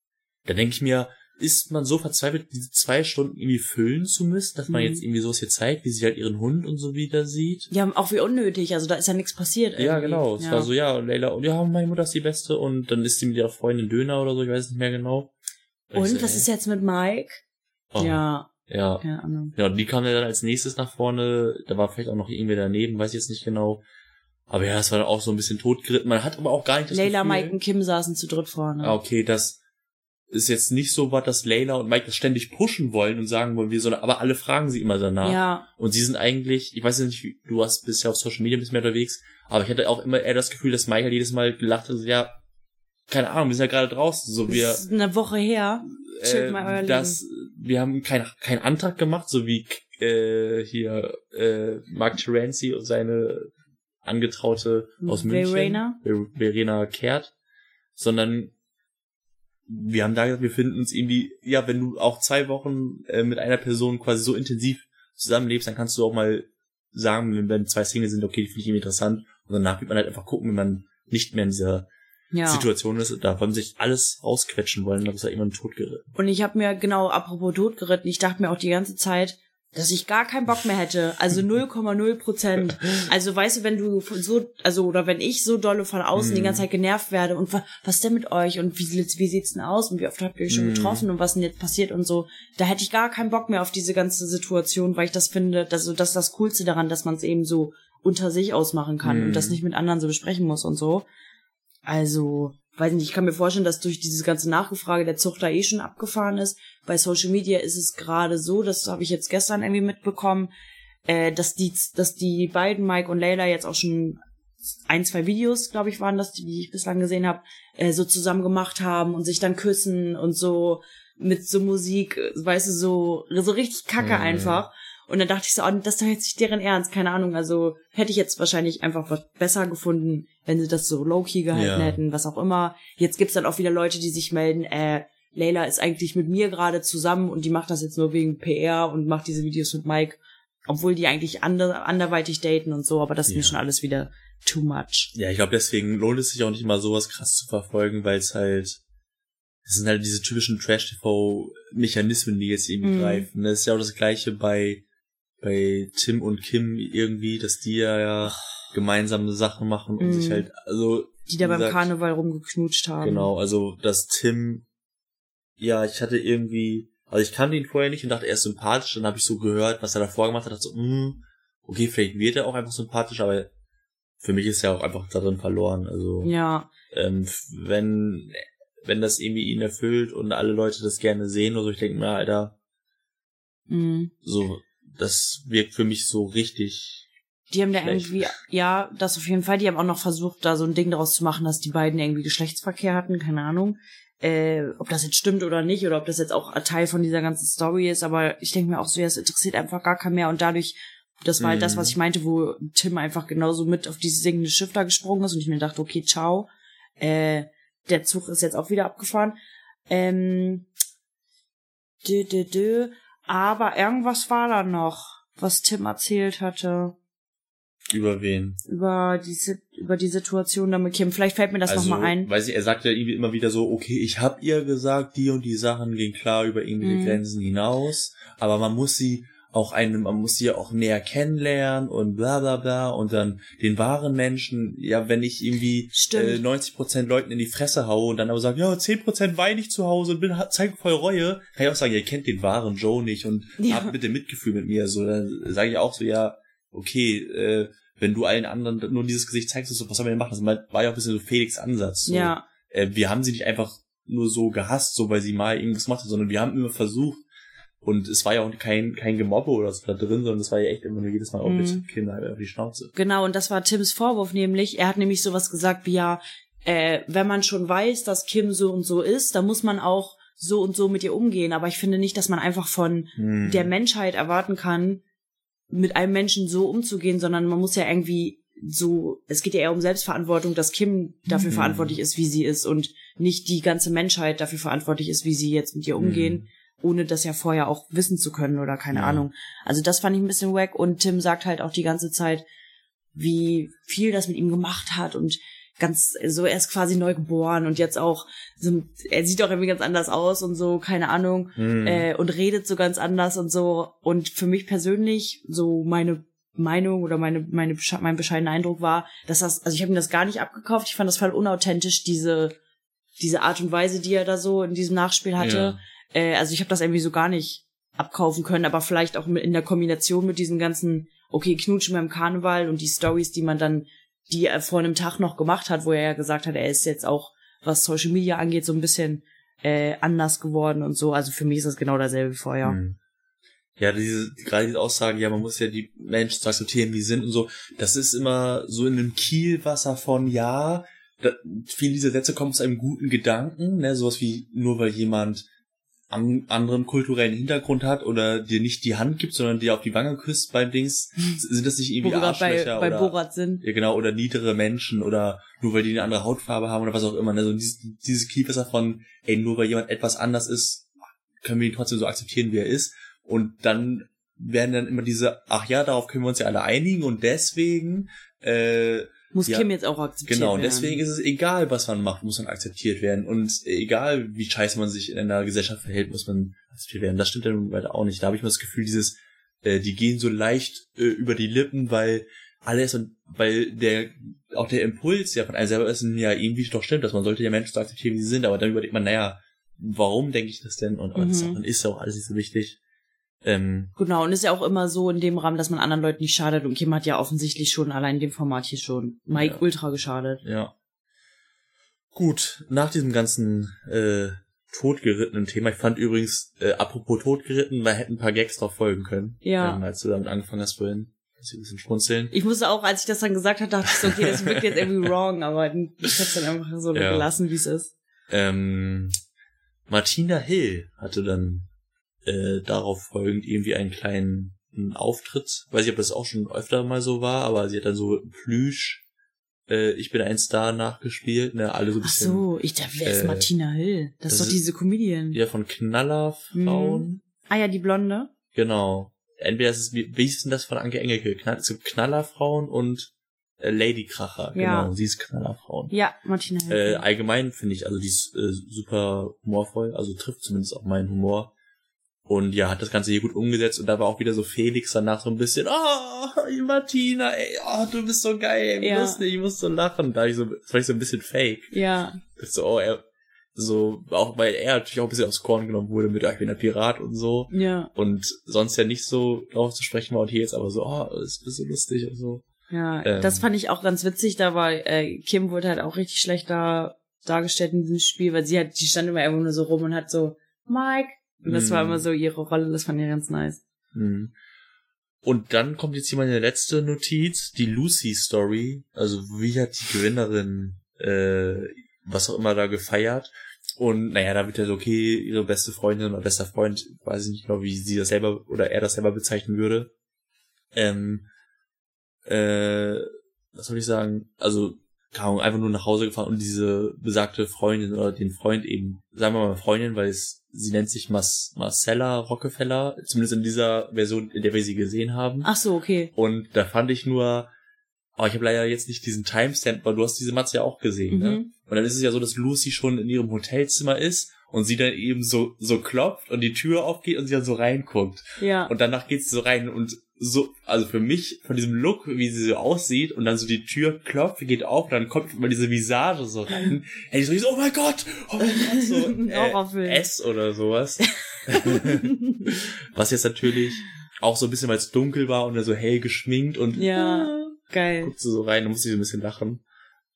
da denke ich mir, ist man so verzweifelt, diese 2 Stunden irgendwie füllen zu müssen, dass man jetzt irgendwie sowas hier zeigt, wie sie halt ihren Hund und so wieder sieht? Ja, auch wie unnötig. Also da ist ja nichts passiert irgendwie. Ja, genau. Es war so, ja, Layla, und ja, meine Mutter ist die Beste und dann isst sie mit ihrer Freundin Döner oder so, ich weiß nicht mehr genau. Und was ist jetzt mit Mike? Oh. Ja. Ja. Keine Ahnung. Ja, die kam ja dann als nächstes nach vorne. Da war vielleicht auch noch irgendwer daneben, weiß ich jetzt nicht genau. Aber ja, es war dann auch so ein bisschen totgeritten. Man hat aber auch gar nicht das Layla, Gefühl... Mike und Kim saßen zu dritt vorne. Ah, okay, das ist jetzt nicht so was, dass Layla und Mike das ständig pushen wollen und sagen wollen, aber alle fragen sie immer danach. Ja. Und sie sind eigentlich, ich weiß nicht, du bist ja auf Social Media ein bisschen mehr unterwegs, aber ich hatte auch immer eher das Gefühl, dass Mike halt jedes Mal gelacht hat, so, ja, keine Ahnung, wir sind ja gerade draußen, so wir... Das ist eine Woche her. Chillt mal euer Leben. Wir haben keinen Antrag gemacht, so wie Mark Terenzi und seine Angetraute aus München, Verena Kehrt, sondern wir haben da gesagt, wir finden uns irgendwie, ja, wenn du auch 2 Wochen mit einer Person quasi so intensiv zusammenlebst, dann kannst du auch mal sagen, wenn 2 Singles sind, okay, die finde ich irgendwie interessant, und danach wird man halt einfach gucken, wenn man nicht mehr in dieser Situation ist, da wollen sich alles rausquetschen wollen, da ist ja immer ein totgeritten. Und ich habe mir, genau, apropos totgeritten, ich dachte mir auch die ganze Zeit, dass ich gar keinen Bock mehr hätte. Also 0,0%. Also weißt du, wenn du so, also oder wenn ich so dolle von außen die ganze Zeit genervt werde und was denn mit euch und wie sieht's denn aus und wie oft habt ihr euch schon getroffen und was denn jetzt passiert und so, da hätte ich gar keinen Bock mehr auf diese ganze Situation, weil ich das finde, das ist das Coolste daran, dass man es eben so unter sich ausmachen kann und das nicht mit anderen so besprechen muss und so. Also, weiß nicht, ich kann mir vorstellen, dass durch diese ganze Nachgefrage der Zucht da schon abgefahren ist. Bei Social Media ist es gerade so, das habe ich jetzt gestern irgendwie mitbekommen, dass die beiden, Mike und Layla, jetzt auch schon 1-2 Videos, glaube ich, waren das, die ich bislang gesehen habe, so zusammen gemacht haben und sich dann küssen und so mit so Musik, weißt du, so richtig kacke einfach. Und dann dachte ich so, oh, das ist doch jetzt nicht deren Ernst, keine Ahnung. Also hätte ich jetzt wahrscheinlich einfach was besser gefunden, wenn sie das so low-key gehalten hätten, was auch immer. Jetzt gibt's dann auch wieder Leute, die sich melden, Layla ist eigentlich mit mir gerade zusammen und die macht das jetzt nur wegen PR und macht diese Videos mit Mike, obwohl die eigentlich anderweitig daten und so, aber das ist mir schon alles wieder too much. Ja, ich glaube, deswegen lohnt es sich auch nicht immer sowas krass zu verfolgen, weil es sind halt diese typischen Trash-TV-Mechanismen, die jetzt irgendwie greifen. Das ist ja auch das Gleiche bei Tim und Kim irgendwie, dass die ja gemeinsame Sachen machen und sich halt, also... Die da beim Karneval rumgeknutscht haben. Genau, also, dass Tim, ja, ich kannte ihn vorher nicht und dachte, er ist sympathisch, dann habe ich so gehört, was er davor gemacht hat, dachte so, okay, vielleicht wird er auch einfach sympathisch, aber für mich ist er auch einfach darin verloren, also... Ja. Wenn das irgendwie ihn erfüllt und alle Leute das gerne sehen oder so, ich denke mir, Alter, so, das wirkt für mich so richtig. Die haben da schlecht. irgendwie, ja, das auf jeden Fall, die haben auch noch versucht, da so ein Ding daraus zu machen, dass die beiden irgendwie Geschlechtsverkehr hatten, keine Ahnung, ob das jetzt stimmt oder nicht, oder ob das jetzt auch ein Teil von dieser ganzen Story ist, aber ich denke mir auch so, ja, es interessiert einfach gar keinen mehr und dadurch, das war halt das, was ich meinte, wo Tim einfach genauso mit auf dieses singende Schiff da gesprungen ist und ich mir dachte, okay, ciao, der Zug ist jetzt auch wieder abgefahren. Aber irgendwas war da noch, was Tim erzählt hatte. Über wen? Über die Situation da mit Kim. Vielleicht fällt mir das nochmal ein. Weiß ich, er sagt ja irgendwie immer wieder so, okay, ich hab ihr gesagt, die und die Sachen gehen klar über irgendwelche Grenzen hinaus, aber man muss sie auch näher kennenlernen und bla bla bla und dann den wahren Menschen, ja, wenn ich irgendwie 90% Leuten in die Fresse haue und dann aber sage, ja, 10% weine ich zu Hause und zeige voll Reue, kann ich auch sagen, ihr kennt den wahren Joe nicht und habt bitte Mitgefühl mit mir, so, dann sage ich auch so, ja, okay, wenn du allen anderen nur dieses Gesicht zeigst, so, was soll man denn machen? Das war ja auch ein bisschen so Felix' Ansatz, so. Ja. Wir haben sie nicht einfach nur so gehasst, so, weil sie mal irgendwas gemacht hat, sondern wir haben immer versucht. Und es war ja auch kein Gemobbe oder so da drin, sondern es war ja echt immer nur jedes Mal auch mit Kindern halt auf die Schnauze. Genau, und das war Tims Vorwurf nämlich. Er hat nämlich sowas gesagt wie, ja, wenn man schon weiß, dass Kim so und so ist, dann muss man auch so und so mit ihr umgehen. Aber ich finde nicht, dass man einfach von der Menschheit erwarten kann, mit einem Menschen so umzugehen, sondern man muss ja irgendwie so, es geht ja eher um Selbstverantwortung, dass Kim dafür verantwortlich ist, wie sie ist und nicht die ganze Menschheit dafür verantwortlich ist, wie sie jetzt mit ihr umgehen. Ohne das ja vorher auch wissen zu können oder keine Ahnung. Also das fand ich ein bisschen wack und Tim sagt halt auch die ganze Zeit, wie viel das mit ihm gemacht hat und ganz so, er ist quasi neu geboren und jetzt auch, so, er sieht auch irgendwie ganz anders aus und so, keine Ahnung, und redet so ganz anders und so. Und für mich persönlich, so meine Meinung oder mein bescheidener Eindruck war, dass das, also ich habe ihm das gar nicht abgekauft, ich fand das voll unauthentisch, diese Art und Weise, die er da so in diesem Nachspiel hatte. Ja. Also ich habe das irgendwie so gar nicht abkaufen können, aber vielleicht auch in der Kombination mit diesem ganzen, okay, Knutschen beim Karneval und die Stories, die er vor einem Tag noch gemacht hat, wo er ja gesagt hat, er ist jetzt auch, was Social Media angeht, so ein bisschen anders geworden und so. Also für mich ist das genau dasselbe wie vorher. Ja, gerade diese Aussagen, ja, man muss ja die Menschen so akzeptieren, wie sie sind und so, das ist immer so in einem Kielwasser von, ja, viele dieser Sätze kommen aus einem guten Gedanken, ne, sowas wie, nur weil jemand anderen kulturellen Hintergrund hat oder dir nicht die Hand gibt, sondern dir auf die Wange küsst beim Dings, sind das nicht irgendwie Arschlöcher bei oder Borat sind. Ja, genau, oder niedere Menschen oder nur weil die eine andere Hautfarbe haben oder was auch immer, ne, so dieses Kielwasser von, ey, nur weil jemand etwas anders ist, können wir ihn trotzdem so akzeptieren, wie er ist, und dann werden dann immer diese, ach ja, darauf können wir uns ja alle einigen und deswegen muss Kim jetzt auch akzeptiert werden. Genau, deswegen ist es egal, was man macht, muss man akzeptiert werden. Und egal, wie scheiße man sich in einer Gesellschaft verhält, muss man akzeptiert werden. Das stimmt dann weiter auch nicht. Da habe ich mal das Gefühl, die gehen so leicht über die Lippen, weil alles und weil der Impuls ja von einem selber ist, ja irgendwie doch stimmt, dass man sollte ja Menschen so akzeptieren, wie sie sind. Aber dann überlegt man, naja, warum denke ich das denn? Und das ist ja auch alles nicht so wichtig. Genau, und ist ja auch immer so in dem Rahmen, dass man anderen Leuten nicht schadet. Und Kim hat ja offensichtlich schon allein in dem Format hier schon Mike ultra geschadet. Ja. Gut, nach diesem ganzen totgerittenen Thema, ich fand übrigens, apropos totgeritten, weil hätten ein paar Gags drauf folgen können. Ja. Als du damit angefangen hast vorhin. Dass wir ein bisschen schmunzeln. Ich musste auch, als ich das dann gesagt habe, dachte ich so, okay, das wirkt jetzt irgendwie wrong, aber ich hab's dann einfach so gelassen, wie es ist. Martina Hill hatte dann darauf folgend irgendwie einen kleinen einen Auftritt. Weiß nicht, ob das auch schon öfter mal so war, aber sie hat dann so Plüsch Ich bin ein Star nachgespielt, ne, alle so ein bisschen. Ach so, ich dachte, wer ist Martina Hill? Das ist doch diese Comedian. Ja, von Knallerfrauen. Ah ja, die Blonde. Genau. Entweder ist es, wie ist denn das von Anke Engelke? Es gibt Knallerfrauen und Ladykracher. Ja. Genau, sie ist Knallerfrauen. Ja, Martina Hill. Allgemein finde ich, also die ist super humorvoll, also trifft zumindest auch meinen Humor. Und ja, hat das Ganze hier gut umgesetzt und da war auch wieder so Felix danach so ein bisschen, Martina, ey, du bist so geil, ey, lustig, ich muss so lachen. Das war ich so ein bisschen fake. Ja. Das ist so, auch weil er natürlich auch ein bisschen aufs Korn genommen wurde mit ich bin ein Pirat und so. Ja. Und sonst ja nicht so drauf zu sprechen war und hier jetzt aber so, ist ein bisschen lustig und so. Ja, das fand ich auch ganz witzig, da war, Kim wurde halt auch richtig schlecht dargestellt in diesem Spiel, weil die stand immer irgendwo nur so rum und hat so, Mike. Und das war immer so ihre Rolle, das fand ich ganz nice. Und dann kommt jetzt hier meine letzte Notiz, die Lucy-Story. Also wie hat die Gewinnerin was auch immer da gefeiert. Und naja, da wird ja so, okay, ihre beste Freundin oder bester Freund, weiß ich nicht genau, wie sie das selber oder er das selber bezeichnen würde. Was soll ich sagen? Also einfach nur nach Hause gefahren und diese besagte Freundin oder den Freund eben, sagen wir mal Freundin, weil sie nennt sich Marcella Rockefeller, zumindest in dieser Version, in der wir sie gesehen haben. Ach so, okay. Und da fand ich nur, ich habe leider jetzt nicht diesen Timestamp, weil du hast diese Matze ja auch gesehen, ne? Und dann ist es ja so, dass Lucy schon in ihrem Hotelzimmer ist und sie dann eben so klopft und die Tür aufgeht und sie dann so reinguckt. Ja. Und danach geht sie so rein und so, also für mich, von diesem Look, wie sie so aussieht und dann so die Tür klopft, geht auf und dann kommt immer diese Visage so rein. Hey, ich so, oh mein Gott, so S oder sowas. Was jetzt natürlich auch so ein bisschen, weil es dunkel war und dann so hell geschminkt und geil. Guckst du so rein, dann musst du so ein bisschen lachen.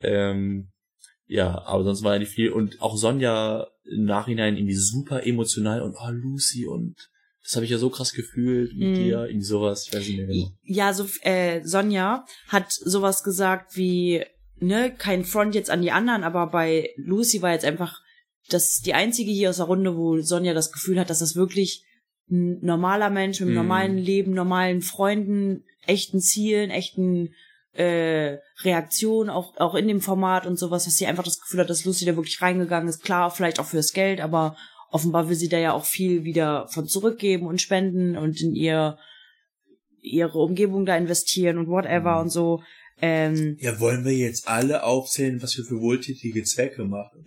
Ja, aber sonst war ja nicht viel. Und auch Sonja im Nachhinein irgendwie super emotional und Lucy und das habe ich ja so krass gefühlt mit dir, irgendwie sowas, ich weiß nicht mehr genau. Ja, so Sonja hat sowas gesagt wie, ne, kein Front jetzt an die anderen, aber bei Lucy war jetzt einfach, das ist die einzige hier aus der Runde, wo Sonja das Gefühl hat, dass das wirklich ein normaler Mensch mit einem normalen Leben, normalen Freunden, echten Zielen, echten Reaktionen, auch in dem Format und sowas, dass sie einfach das Gefühl hat, dass Lucy da wirklich reingegangen ist. Klar, vielleicht auch fürs Geld, aber offenbar will sie da ja auch viel wieder von zurückgeben und spenden und in ihre Umgebung da investieren und whatever und so. Ja, wollen wir jetzt alle aufzählen, was wir für wohltätige Zwecke machen?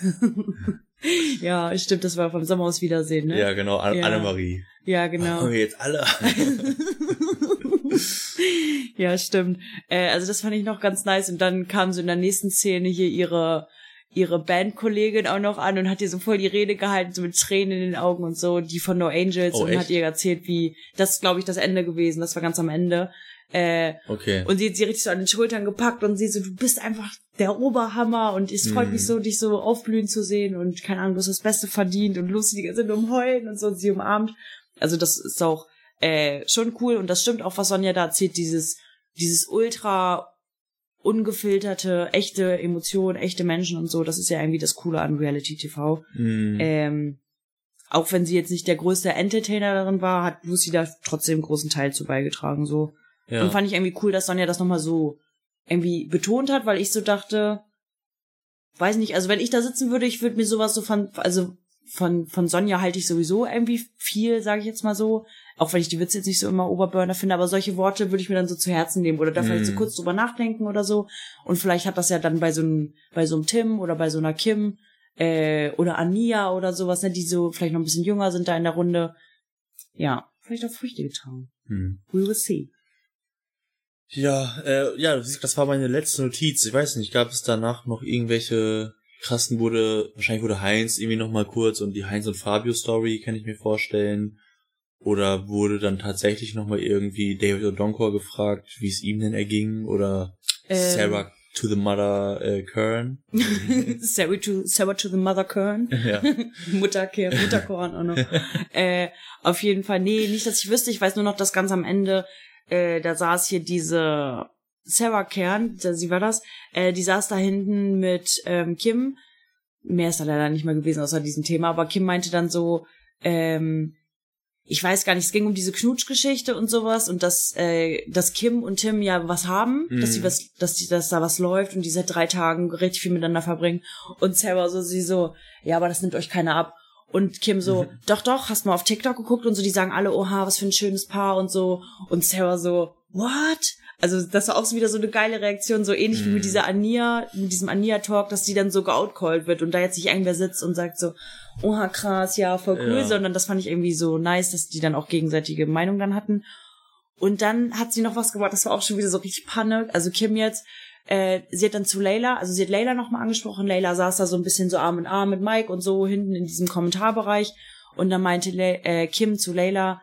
Ja, stimmt, das war vom Sommerhaus Wiedersehen, ne? Ja, genau, Annemarie. Ja, genau. Wollen wir jetzt alle? Ja, stimmt. Also das fand ich noch ganz nice und dann kam so in der nächsten Szene hier ihre Bandkollegin auch noch an und hat ihr so voll die Rede gehalten, so mit Tränen in den Augen und so, die von No Angels und hat ihr erzählt, wie, das ist, glaube ich, das Ende gewesen, das war ganz am Ende. Okay. Und sie hat sie richtig so an den Schultern gepackt und sie so, du bist einfach der Oberhammer und es freut mich so, dich so aufblühen zu sehen und keine Ahnung, du hast das Beste verdient und Lucy die ganze Zeit nur heulen und so und sie umarmt. Also das ist auch schon cool und das stimmt auch, was Sonja da erzählt, dieses ultra ungefilterte, echte Emotionen, echte Menschen und so, das ist ja irgendwie das Coole an Reality TV. Auch wenn sie jetzt nicht der größte Entertainer darin war, hat Lucy da trotzdem einen großen Teil zu beigetragen, so. Ja. Und fand ich irgendwie cool, dass Sonja das nochmal so irgendwie betont hat, weil ich so dachte, weiß nicht, also wenn ich da sitzen würde, ich würde mir sowas so von Sonja halte ich sowieso irgendwie viel, sage ich jetzt mal so, auch wenn ich die Witze jetzt nicht so immer Oberburner finde, aber solche Worte würde ich mir dann so zu Herzen nehmen oder da vielleicht so kurz drüber nachdenken oder so und vielleicht hat das ja dann bei so einem Tim oder bei so einer Kim oder Ania oder sowas, ne, die so vielleicht noch ein bisschen jünger sind da in der Runde, ja, vielleicht auch Früchte getragen. We will see. Ja, das war meine letzte Notiz. Ich weiß nicht, gab es danach noch irgendwelche krassen wahrscheinlich wurde Heinz irgendwie noch mal kurz und die Heinz und Fabio Story kann ich mir vorstellen. Oder wurde dann tatsächlich noch mal irgendwie David Odonkor gefragt, wie es ihm denn erging? Oder Sarah to the Mother Kern. Sarah to the Mother Kern. Ja. Mutterkorn auch noch. Auf jeden Fall, nee, nicht, dass ich wüsste. Ich weiß nur noch, dass ganz am Ende da saß hier diese Sarah Kern, sie war das, die saß da hinten mit Kim. Mehr ist da leider nicht mehr gewesen außer diesem Thema, aber Kim meinte dann so, ich weiß gar nicht, es ging um diese Knutschgeschichte und sowas und dass Kim und Tim ja was haben, dass da was läuft und die seit 3 Tagen richtig viel miteinander verbringen und Sarah sie so, ja, aber das nimmt euch keiner ab. Und Kim so, doch, hast mal auf TikTok geguckt und so, die sagen alle, oha, was für ein schönes Paar und so. Und Sarah so, what? Also das war auch so wieder so eine geile Reaktion, so ähnlich wie mit diesem Ania-Talk, dass die dann so geoutcallt wird und da jetzt nicht irgendwer sitzt und sagt so, oha, krass, ja, voll cool, sondern das fand ich irgendwie so nice, dass die dann auch gegenseitige Meinung dann hatten. Und dann hat sie noch was gemacht, das war auch schon wieder so richtig Panne. Also Kim jetzt, sie hat dann zu Layla, also sie hat Layla nochmal angesprochen, Layla saß da so ein bisschen so Arm in Arm mit Mike und so hinten in diesem Kommentarbereich und dann meinte Kim zu Layla,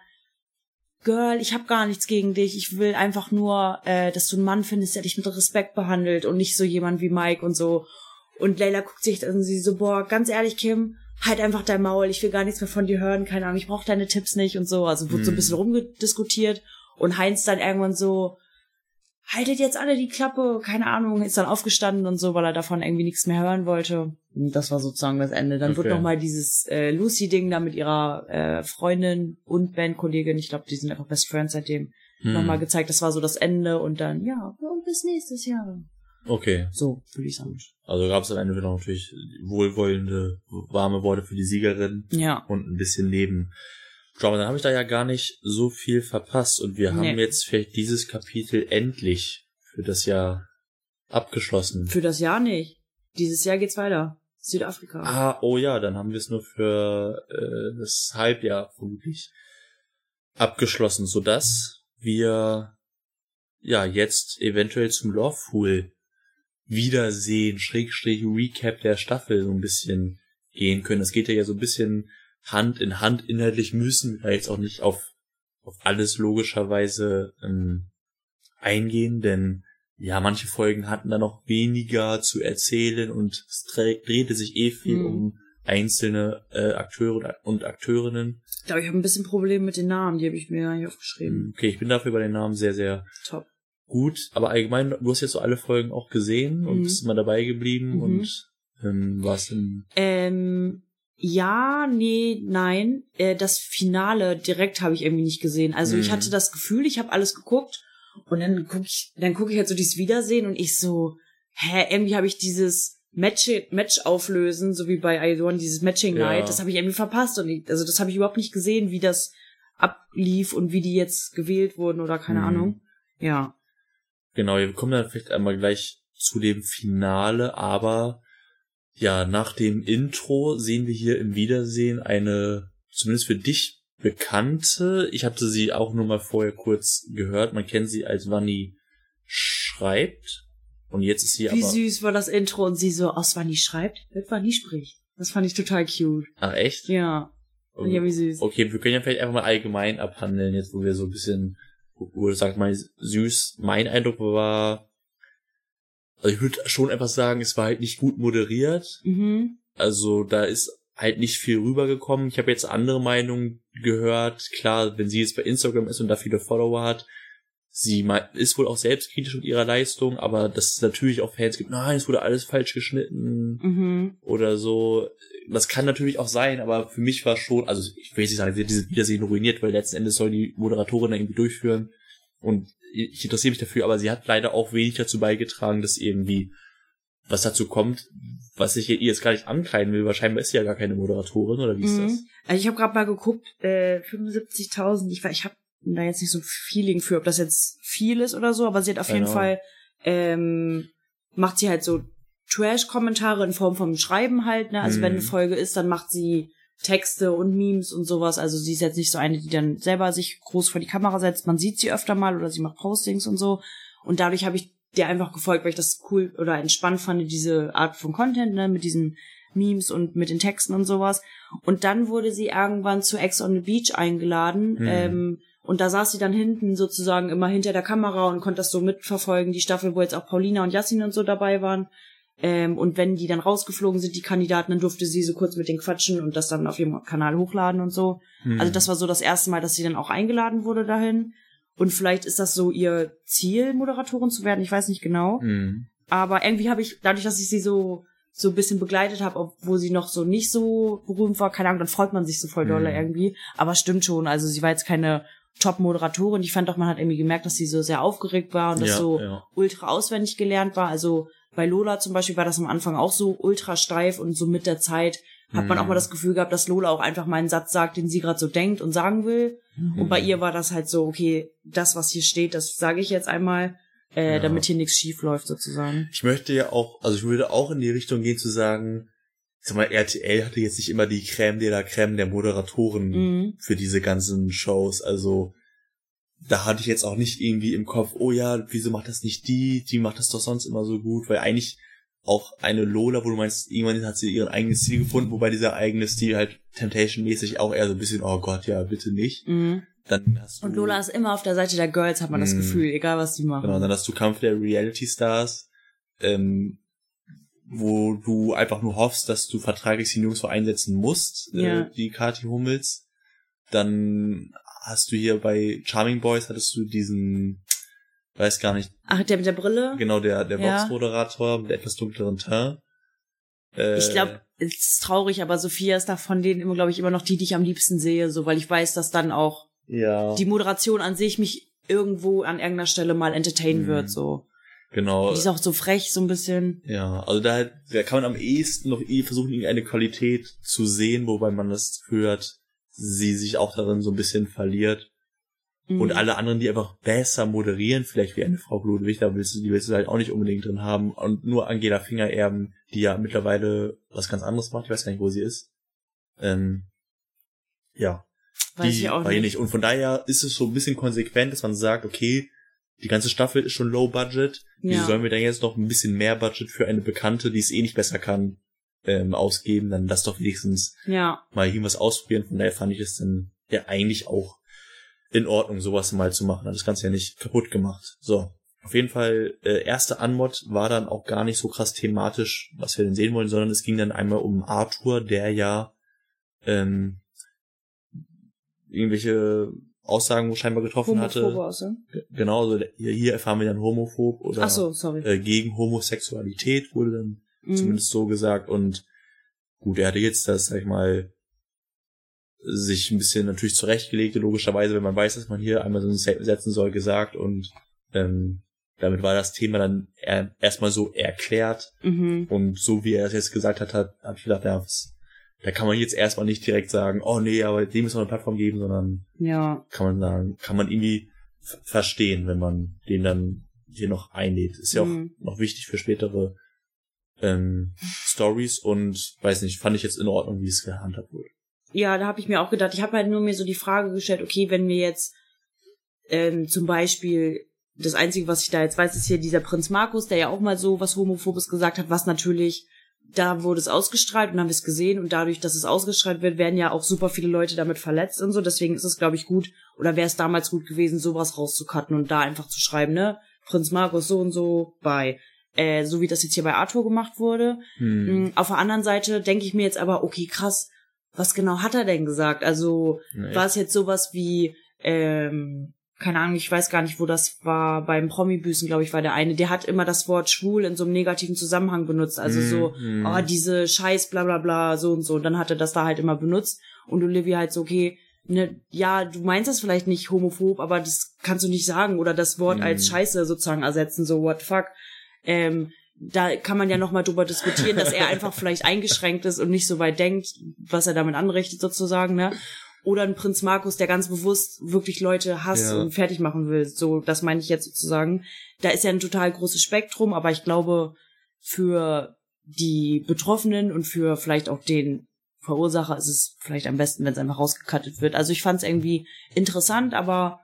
Girl, ich hab gar nichts gegen dich, ich will einfach nur, dass du einen Mann findest, der dich mit Respekt behandelt und nicht so jemand wie Mike und so. Und Layla guckt sich dann sie so, boah, ganz ehrlich, Kim, halt einfach dein Maul, ich will gar nichts mehr von dir hören, keine Ahnung, ich brauch deine Tipps nicht und so. Also wurde so ein bisschen rumgediskutiert und Heinz dann irgendwann so, haltet jetzt alle die Klappe, keine Ahnung, ist dann aufgestanden und so, weil er davon irgendwie nichts mehr hören wollte. Und das war sozusagen das Ende. Dann wird nochmal dieses Lucy-Ding da mit ihrer Freundin und Bandkollegin, ich glaube, die sind einfach Best Friends seitdem, nochmal gezeigt. Das war so das Ende und dann, ja, und bis nächstes Jahr. Okay. So, würde ich sagen. Also gab es am Ende noch natürlich wohlwollende, warme Worte für die Siegerin. Ja. Und ein bisschen Leben. Schau mal, dann habe ich da ja gar nicht so viel verpasst und wir haben jetzt vielleicht dieses Kapitel endlich für das Jahr abgeschlossen. Für das Jahr nicht. Dieses Jahr geht's weiter. Südafrika. Oh ja, dann haben wir es nur für das Halbjahr vermutlich abgeschlossen, sodass wir ja jetzt eventuell zum Love Pool Wiedersehen, Recap der Staffel so ein bisschen gehen können. Das geht ja so ein bisschen Hand in Hand. Inhaltlich müssen wir da jetzt auch nicht auf alles logischerweise eingehen, denn ja, manche Folgen hatten da noch weniger zu erzählen und es drehte sich viel um einzelne Akteure und Akteurinnen. Ich glaube, ich habe ein bisschen Probleme mit den Namen, die habe ich mir gar nicht aufgeschrieben. Okay, ich bin dafür bei den Namen sehr, sehr top gut, aber allgemein, du hast jetzt so alle Folgen auch gesehen und bist immer dabei geblieben und warst ja, nee, nein. Das Finale direkt habe ich irgendwie nicht gesehen. Also ich hatte das Gefühl, ich habe alles geguckt und dann guck ich halt so dieses Wiedersehen und ich so, irgendwie habe ich dieses Match auflösen, so wie bei I One, dieses Matching Night, das habe ich irgendwie verpasst und also das habe ich überhaupt nicht gesehen, wie das ablief und wie die jetzt gewählt wurden oder keine Ahnung. Ja. Genau, wir kommen dann vielleicht einmal gleich zu dem Finale, aber ja, nach dem Intro sehen wir hier im Wiedersehen eine, zumindest für dich, bekannte, ich hatte sie auch nur mal vorher kurz gehört, man kennt sie als Vanni schreibt und jetzt ist sie Wie süß war das Intro und sie so, aus Vanni schreibt, wird Vanni spricht. Das fand ich total cute. Ach echt? Ja. Ja, wie süß. Okay, wir können ja vielleicht einfach mal allgemein abhandeln, jetzt wo wir so ein bisschen, wo du sagst mal süß, mein Eindruck war, also ich würde schon einfach sagen, es war halt nicht gut moderiert. Also da ist halt nicht viel rübergekommen. Ich habe jetzt andere Meinungen gehört. Klar, wenn sie jetzt bei Instagram ist und da viele Follower hat, sie ist wohl auch selbstkritisch mit ihrer Leistung, aber dass es natürlich auch Fans gibt, nein, es wurde alles falsch geschnitten oder so. Das kann natürlich auch sein, aber für mich war schon, also ich will jetzt nicht sagen, sie hat dieses Wiedersehen ruiniert, weil letzten Endes soll die Moderatorin da irgendwie durchführen und ich interessiere mich dafür, aber sie hat leider auch wenig dazu beigetragen, dass irgendwie was dazu kommt, was ich ihr jetzt gar nicht ankreiden will. Wahrscheinlich ist sie ja gar keine Moderatorin, oder wie ist das? Also ich habe gerade mal geguckt, 75.000, ich habe da jetzt nicht so ein Feeling für, ob das jetzt viel ist oder so, aber sie hat auf jeden Fall, macht sie halt so Trash-Kommentare in Form von Schreiben halt, ne? Also wenn eine Folge ist, dann macht sie Texte und Memes und sowas. Also sie ist jetzt nicht so eine, die dann selber sich groß vor die Kamera setzt. Man sieht sie öfter mal oder sie macht Postings und so. Und dadurch habe ich dir einfach gefolgt, weil ich das cool oder entspannt fand, diese Art von Content, ne, mit diesen Memes und mit den Texten und sowas. Und dann wurde sie irgendwann zu Ex on the Beach eingeladen. Und da saß sie dann hinten sozusagen immer hinter der Kamera und konnte das so mitverfolgen, die Staffel, wo jetzt auch Paulina und Yassin und so dabei waren. Und wenn die dann rausgeflogen sind, die Kandidaten, dann durfte sie so kurz mit denen quatschen und das dann auf ihrem Kanal hochladen und so. Also das war so das erste Mal, dass sie dann auch eingeladen wurde dahin. Und vielleicht ist das so ihr Ziel, Moderatorin zu werden, ich weiß nicht genau. Aber irgendwie habe ich, dadurch, dass ich sie so so ein bisschen begleitet habe, obwohl sie noch so nicht so berühmt war, keine Ahnung, dann freut man sich so voll doll irgendwie. Aber stimmt schon, also sie war jetzt keine Top-Moderatorin. Ich fand auch, man hat irgendwie gemerkt, dass sie so sehr aufgeregt war und das so ultra auswendig gelernt war. Also bei Lola zum Beispiel war das am Anfang auch so ultra steif und so mit der Zeit hat man auch mal das Gefühl gehabt, dass Lola auch einfach mal einen Satz sagt, den sie gerade so denkt und sagen will. Und bei ihr war das halt so, okay, das, was hier steht, das sage ich jetzt einmal, damit hier nichts schief läuft sozusagen. Ich möchte ja auch, also ich würde auch in die Richtung gehen zu sagen, ich sag mal, RTL hatte jetzt nicht immer die Crème de la Crème der Moderatoren für diese ganzen Shows. Also da hatte ich jetzt auch nicht irgendwie im Kopf, oh ja, wieso macht das nicht die macht das doch sonst immer so gut, weil eigentlich auch eine Lola, wo du meinst, irgendwann hat sie ihren eigenen Stil gefunden, wobei dieser eigene Stil halt Temptation-mäßig auch eher so ein bisschen, oh Gott, ja, bitte nicht. Dann hast du, und Lola ist immer auf der Seite der Girls, hat man das Gefühl, egal was die machen. Genau, dann hast du Kampf der Reality-Stars, wo du einfach nur hoffst, dass du vertraglich die Jungs einsetzen musst, die Kathi Hummels. Dann hast du hier bei Charming Boys, hattest du diesen, weiß gar nicht. Ach, der mit der Brille? Genau, der Vox-Moderator mit etwas dunkleren Teint. Ich glaube, es ist traurig, aber Sophia ist da von denen immer, glaube ich, immer noch die ich am liebsten sehe, so, weil ich weiß, dass dann auch die Moderation an sich mich irgendwo an irgendeiner Stelle mal entertainen wird, so. Genau. Die ist auch so frech, so ein bisschen. Ja, also da kann man am ehesten noch versuchen, irgendeine Qualität zu sehen, wobei man das Gefühl hat, sie sich auch darin so ein bisschen verliert. Und alle anderen, die einfach besser moderieren, vielleicht wie eine Frau Ludwig, die willst du halt auch nicht unbedingt drin haben. Und nur Angela Fingererben, die ja mittlerweile was ganz anderes macht, ich weiß gar nicht, wo sie ist. Weiß ich auch nicht. Und von daher ist es so ein bisschen konsequent, dass man sagt, okay, die ganze Staffel ist schon low budget. Wieso sollen wir denn jetzt noch ein bisschen mehr Budget für eine Bekannte, die es eh nicht besser kann, ausgeben? Dann lass doch wenigstens mal hier was ausprobieren. Von daher fand ich es dann ja eigentlich auch in Ordnung, sowas mal zu machen. Hat das Ganze ja nicht kaputt gemacht. So, auf jeden Fall, erste Anmod war dann auch gar nicht so krass thematisch, was wir denn sehen wollen, sondern es ging dann einmal um Arthur, der ja irgendwelche Aussagen scheinbar getroffen hatte. Aussagen? Genau, also hier erfahren wir dann homophob oder gegen Homosexualität wurde dann zumindest so gesagt. Und gut, er hatte jetzt das, sag ich mal, sich ein bisschen natürlich zurechtgelegt, logischerweise, wenn man weiß, dass man hier einmal so ein Statement setzen soll, gesagt. Und damit war das Thema dann erstmal so erklärt. Und so wie er das jetzt gesagt hat, habe ich gedacht, ja, da kann man jetzt erstmal nicht direkt sagen, oh nee, aber dem müssen wir eine Plattform geben, sondern kann man irgendwie verstehen, wenn man den dann hier noch einlädt. Ist ja auch noch wichtig für spätere Stories und weiß nicht, fand ich jetzt in Ordnung, wie es gehandhabt wurde. Ja, da habe ich mir auch gedacht, ich habe halt nur mir so die Frage gestellt, okay, wenn wir jetzt zum Beispiel, das Einzige, was ich da jetzt weiß, ist hier dieser Prinz Markus, der ja auch mal so was Homophobes gesagt hat, was natürlich, da wurde es ausgestrahlt und haben wir es gesehen und dadurch, dass es ausgestrahlt wird, werden ja auch super viele Leute damit verletzt und so, deswegen ist es, glaube ich, gut, oder wäre es damals gut gewesen, sowas rauszucutten und da einfach zu schreiben, ne, Prinz Markus so und so, bye. So wie das jetzt hier bei Arthur gemacht wurde. Auf der anderen Seite denke ich mir jetzt aber, okay, krass, was genau hat er denn gesagt? Also war es jetzt sowas wie, keine Ahnung, ich weiß gar nicht, wo das war, beim Promi-Büßen, glaube ich, war der eine, der hat immer das Wort schwul in so einem negativen Zusammenhang benutzt, also so, oh, diese Scheiß, bla bla bla, so und so, und dann hat er das da halt immer benutzt und Olivia halt so, okay, ne, ja, du meinst das vielleicht nicht homophob, aber das kannst du nicht sagen oder das Wort als Scheiße sozusagen ersetzen, so what the fuck. Da kann man ja nochmal drüber diskutieren, dass er einfach vielleicht eingeschränkt ist und nicht so weit denkt, was er damit anrichtet sozusagen, ne? Oder ein Prinz Markus, der ganz bewusst wirklich Leute hasst und fertig machen will. So, das meine ich jetzt sozusagen. Da ist ja ein total großes Spektrum, aber ich glaube, für die Betroffenen und für vielleicht auch den Verursacher ist es vielleicht am besten, wenn es einfach rausgekattet wird. Also ich fand es irgendwie interessant, aber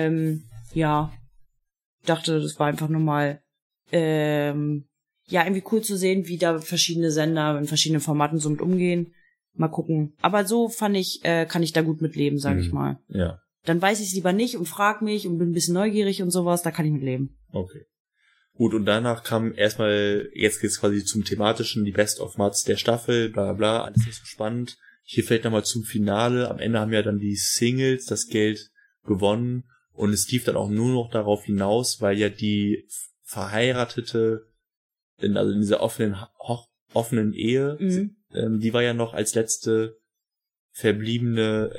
dachte, das war einfach nur mal irgendwie cool zu sehen, wie da verschiedene Sender in verschiedenen Formaten so mit umgehen. Mal gucken. Aber so fand ich, kann ich da gut mitleben, sag ich mal. Ja. Dann weiß ich es lieber nicht und frag mich und bin ein bisschen neugierig und sowas, da kann ich mitleben. Okay. Gut, und danach kam erstmal, jetzt geht's quasi zum thematischen, die Best-of-Mats der Staffel, bla bla, alles nicht so spannend. Hier vielleicht nochmal zum Finale. Am Ende haben ja dann die Singles das Geld gewonnen und es lief dann auch nur noch darauf hinaus, weil ja die Verheiratete in dieser offenen offenen Ehe, die war ja noch als letzte verbliebene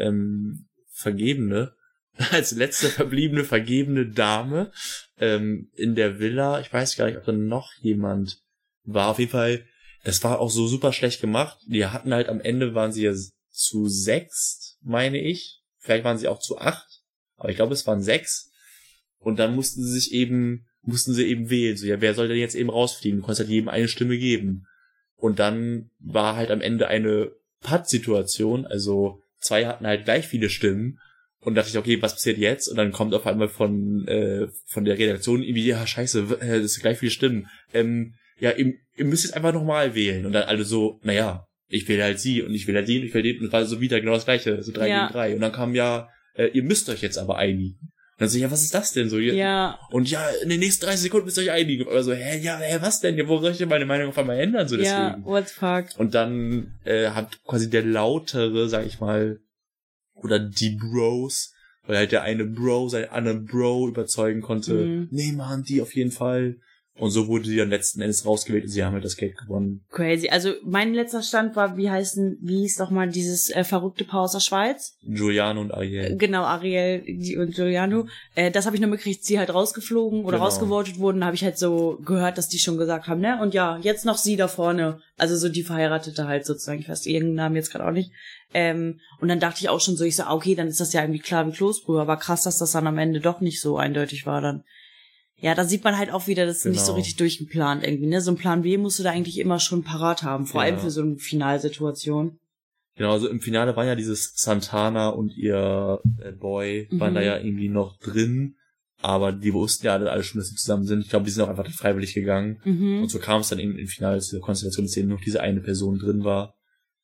vergebene Dame in der Villa. Ich weiß gar nicht, ob da noch jemand war. Auf jeden Fall, das war auch so super schlecht gemacht. Die hatten halt am Ende, waren sie ja zu 6, meine ich. Vielleicht waren sie auch zu 8. Aber ich glaube, es waren 6. Und dann mussten sie eben wählen. So, ja, wer soll denn jetzt eben rausfliegen? Du konntest halt jedem eine Stimme geben. Und dann war halt am Ende eine Patt-Situation. Also 2 hatten halt gleich viele Stimmen. Und dachte ich, okay, was passiert jetzt? Und dann kommt auf einmal von der Redaktion irgendwie, ja, scheiße, das sind gleich viele Stimmen. Ja, ihr müsst jetzt einfach nochmal wählen. Und dann alle so, naja, ich wähle halt sie und ich wähle halt die und ich wähle den. Und es war so wieder genau das Gleiche, so 3 gegen 3. Und dann kam ja, ihr müsst euch jetzt aber einigen. Und dann so, ja, was ist das denn so? Ja. Und ja, in den nächsten 30 Sekunden müsst ihr euch einigen. Oder so, was denn? Ja, wo soll ich denn meine Meinung auf einmal ändern? So deswegen. Ja, what the fuck. Und dann hat quasi der lautere, sag ich mal, oder die Bros, weil halt der eine Bro seinen anderen Bro überzeugen konnte, nee, Mann, die auf jeden Fall. Und so wurde sie dann letzten Endes rausgewählt und sie haben halt das Geld gewonnen. Crazy. Also mein letzter Stand war, wie hieß doch mal dieses verrückte Paar aus der Schweiz? Giuliano und Ariel. Genau, Ariel und Giuliano. Das habe ich nur mitgekriegt, sie halt rausgeflogen oder rausgevotet wurden. Da habe ich halt so gehört, dass die schon gesagt haben, ne? Und ja, jetzt noch sie da vorne. Also so die Verheiratete halt sozusagen. Ich weiß ihren Namen jetzt gerade auch nicht. Und dann dachte ich auch schon so, ich so, okay, dann ist das ja irgendwie klar wie Kloßbrühe. Aber krass, dass das dann am Ende doch nicht so eindeutig war dann. Ja, da sieht man halt auch wieder, das ist nicht so richtig durchgeplant irgendwie, ne? So ein Plan B musst du da eigentlich immer schon parat haben, vor allem für so eine Finalsituation. Genau, also im Finale waren ja dieses Santana und ihr Boy waren da ja irgendwie noch drin, aber die wussten ja alle schon, dass sie zusammen sind. Ich glaube, die sind auch einfach freiwillig gegangen. Und so kam es dann eben im Finale zu der Konstellation, dass eben noch diese eine Person drin war.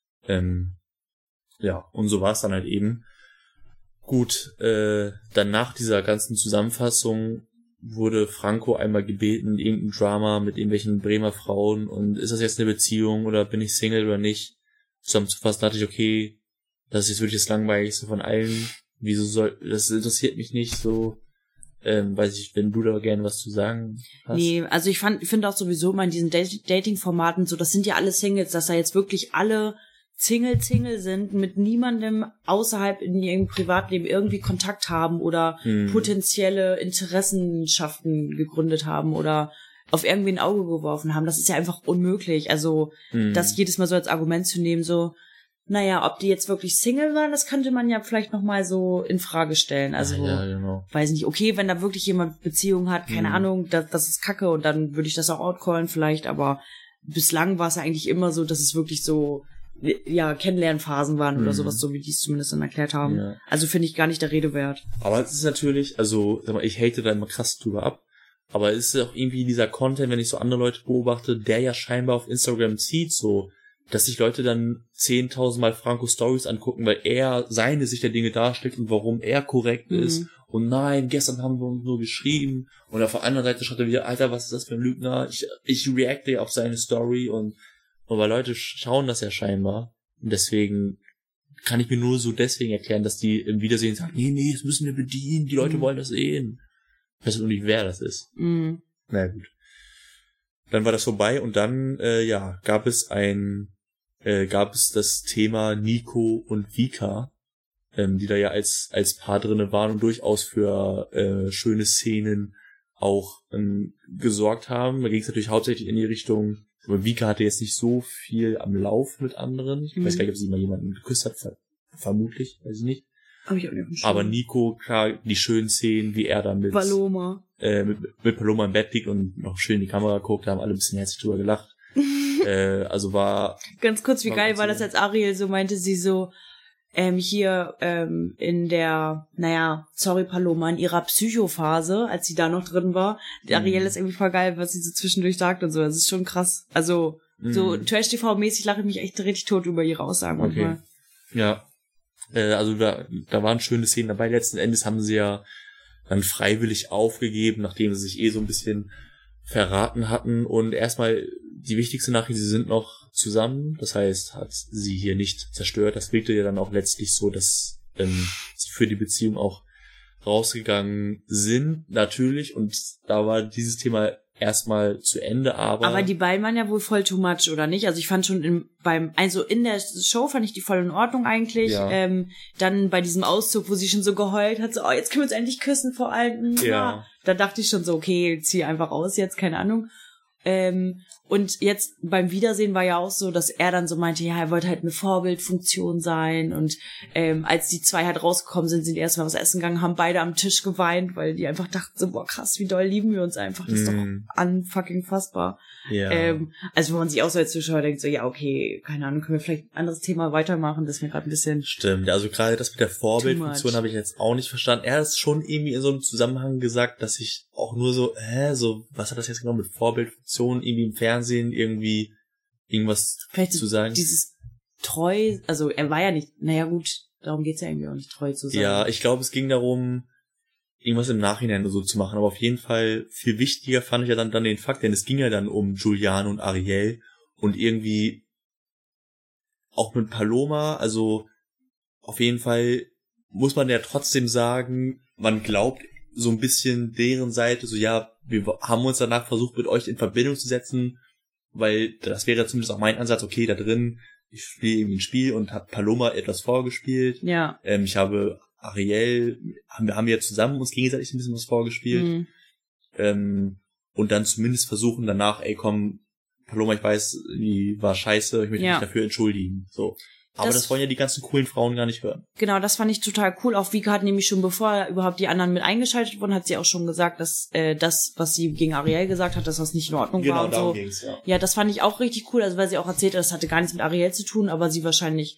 Ja, und so war es dann halt eben. Gut, dann nach dieser ganzen Zusammenfassung wurde Franco einmal gebeten, irgendein Drama mit irgendwelchen Bremer Frauen und ist das jetzt eine Beziehung oder bin ich Single oder nicht, zusammenzufassen. Dachte ich, okay, das ist jetzt wirklich das Langweiligste von allen. Das interessiert mich nicht so. Weiß ich, wenn du da gerne was zu sagen hast. Nee, also ich finde auch sowieso mal in diesen Dating-Formaten so, das sind ja alle Singles, dass da jetzt wirklich alle Single sind, mit niemandem außerhalb in ihrem Privatleben irgendwie Kontakt haben oder potenzielle Interessenschaften gegründet haben oder auf irgendwie ein Auge geworfen haben. Das ist ja einfach unmöglich. Also, das jedes Mal so als Argument zu nehmen, so, naja, ob die jetzt wirklich Single waren, das könnte man ja vielleicht nochmal so in Frage stellen. Also, ja, genau. Weiß nicht, okay, wenn da wirklich jemand Beziehung hat, keine Ahnung, das ist Kacke und dann würde ich das auch outcallen vielleicht, aber bislang war es ja eigentlich immer so, dass es wirklich so Kennenlernphasen waren oder sowas, so wie die es zumindest dann erklärt haben. Ja. Also finde ich gar nicht der Rede wert. Aber es ist natürlich, also, sag mal, ich hate da immer krass drüber ab, aber es ist auch irgendwie dieser Content, wenn ich so andere Leute beobachte, der ja scheinbar auf Instagram zieht, so, dass sich Leute dann 10.000 Mal Franco Stories angucken, weil er seine Sicht der Dinge darstellt und warum er korrekt ist. Und nein, gestern haben wir uns nur geschrieben. Und auf der anderen Seite schaut er wieder, Alter, was ist das für ein Lügner? Ich reacte ja auf seine Story aber Leute schauen das ja scheinbar. Und deswegen kann ich mir nur so deswegen erklären, dass die im Wiedersehen sagen, nee, das müssen wir bedienen, die Leute wollen das sehen. Ich weiß nur nicht, wer das ist. Na gut. Dann war das vorbei und dann, gab es das Thema Nico und Vika, die da ja als Paar drinne waren und durchaus für schöne Szenen auch gesorgt haben. Da ging es natürlich hauptsächlich in die Richtung, aber Vika hatte jetzt nicht so viel am Lauf mit anderen. Ich weiß gar nicht, ob sie mal jemanden geküsst hat. Vermutlich, weiß ich nicht. Hab ich auch nicht. Aber Nico, klar, die schönen Szenen, wie er da mit Paloma. Mit Paloma im Bett liegt und noch schön in die Kamera guckt, da haben alle ein bisschen herzlich drüber gelacht. Also war... Ganz kurz, wie geil war das, als Ariel so meinte, sie so, hier in der, sorry Paloma, in ihrer Psychophase, als sie da noch drin war. Ariel ist irgendwie voll geil, was sie so zwischendurch sagt und so. Das ist schon krass. Also so Trash-TV-mäßig lache ich mich echt richtig tot über ihre Aussagen manchmal. Ja, also da waren schöne Szenen dabei. Letzten Endes haben sie ja dann freiwillig aufgegeben, nachdem sie sich so ein bisschen verraten hatten. Und erstmal die wichtigste Nachricht, sie sind noch zusammen. Das heißt, hat sie hier nicht zerstört. Das wirkte ja dann auch letztlich so, dass sie für die Beziehung auch rausgegangen sind, natürlich. Und da war dieses Thema erstmal zu Ende, aber die beiden waren ja wohl voll too much, oder nicht? Also ich fand schon in der Show fand ich die voll in Ordnung eigentlich. Ja. Dann bei diesem Auszug, wo sie schon so geheult hat, so, jetzt können wir uns endlich küssen vor allem. Ja. Da dachte ich schon so, okay, zieh einfach aus jetzt, keine Ahnung. Und jetzt beim Wiedersehen war ja auch so, dass er dann so meinte, ja, er wollte halt eine Vorbildfunktion sein und als die zwei halt rausgekommen sind die erstmal was essen gegangen, haben beide am Tisch geweint, weil die einfach dachten so, boah krass, wie doll lieben wir uns einfach, das ist doch unfucking fassbar. Ja. Also wenn man sich auch so als Zuschauer denkt, so ja, okay, keine Ahnung, können wir vielleicht ein anderes Thema weitermachen, das ist mir gerade ein bisschen... Stimmt, also gerade das mit der Vorbildfunktion habe ich jetzt auch nicht verstanden. Er hat es schon irgendwie in so einem Zusammenhang gesagt, dass ich auch nur so, was hat das jetzt genau mit Vorbildfunktion, irgendwie im Fernsehen, irgendwie irgendwas vielleicht zu sagen? Dieses treu, also er war ja nicht, naja gut, darum geht's ja irgendwie auch nicht, treu zu sein. Ja, ich glaube, es ging darum, irgendwas im Nachhinein so zu machen, aber auf jeden Fall viel wichtiger fand ich ja dann den Fakt, denn es ging ja dann um Giuliano und Ariel und irgendwie auch mit Paloma, also auf jeden Fall muss man ja trotzdem sagen, man glaubt so ein bisschen deren Seite, so ja, wir haben uns danach versucht, mit euch in Verbindung zu setzen, weil das wäre zumindest auch mein Ansatz, okay, da drin, ich spiele irgendwie ein Spiel und habe Paloma etwas vorgespielt. Ja. Ich habe Ariel, haben wir zusammen uns gegenseitig ein bisschen was vorgespielt. Und dann zumindest versuchen danach, ey komm, Paloma, ich weiß, die war scheiße, ich möchte mich dafür entschuldigen. So. Aber das wollen ja die ganzen coolen Frauen gar nicht hören. Genau, das fand ich total cool. Auch Vika hat nämlich schon, bevor überhaupt die anderen mit eingeschaltet wurden, hat sie auch schon gesagt, dass das, was sie gegen Ariel gesagt hat, dass das nicht in Ordnung war. Genau, darum so. ging's, ja. Ja, das fand ich auch richtig cool, also weil sie auch erzählt hat, das hatte gar nichts mit Ariel zu tun, aber sie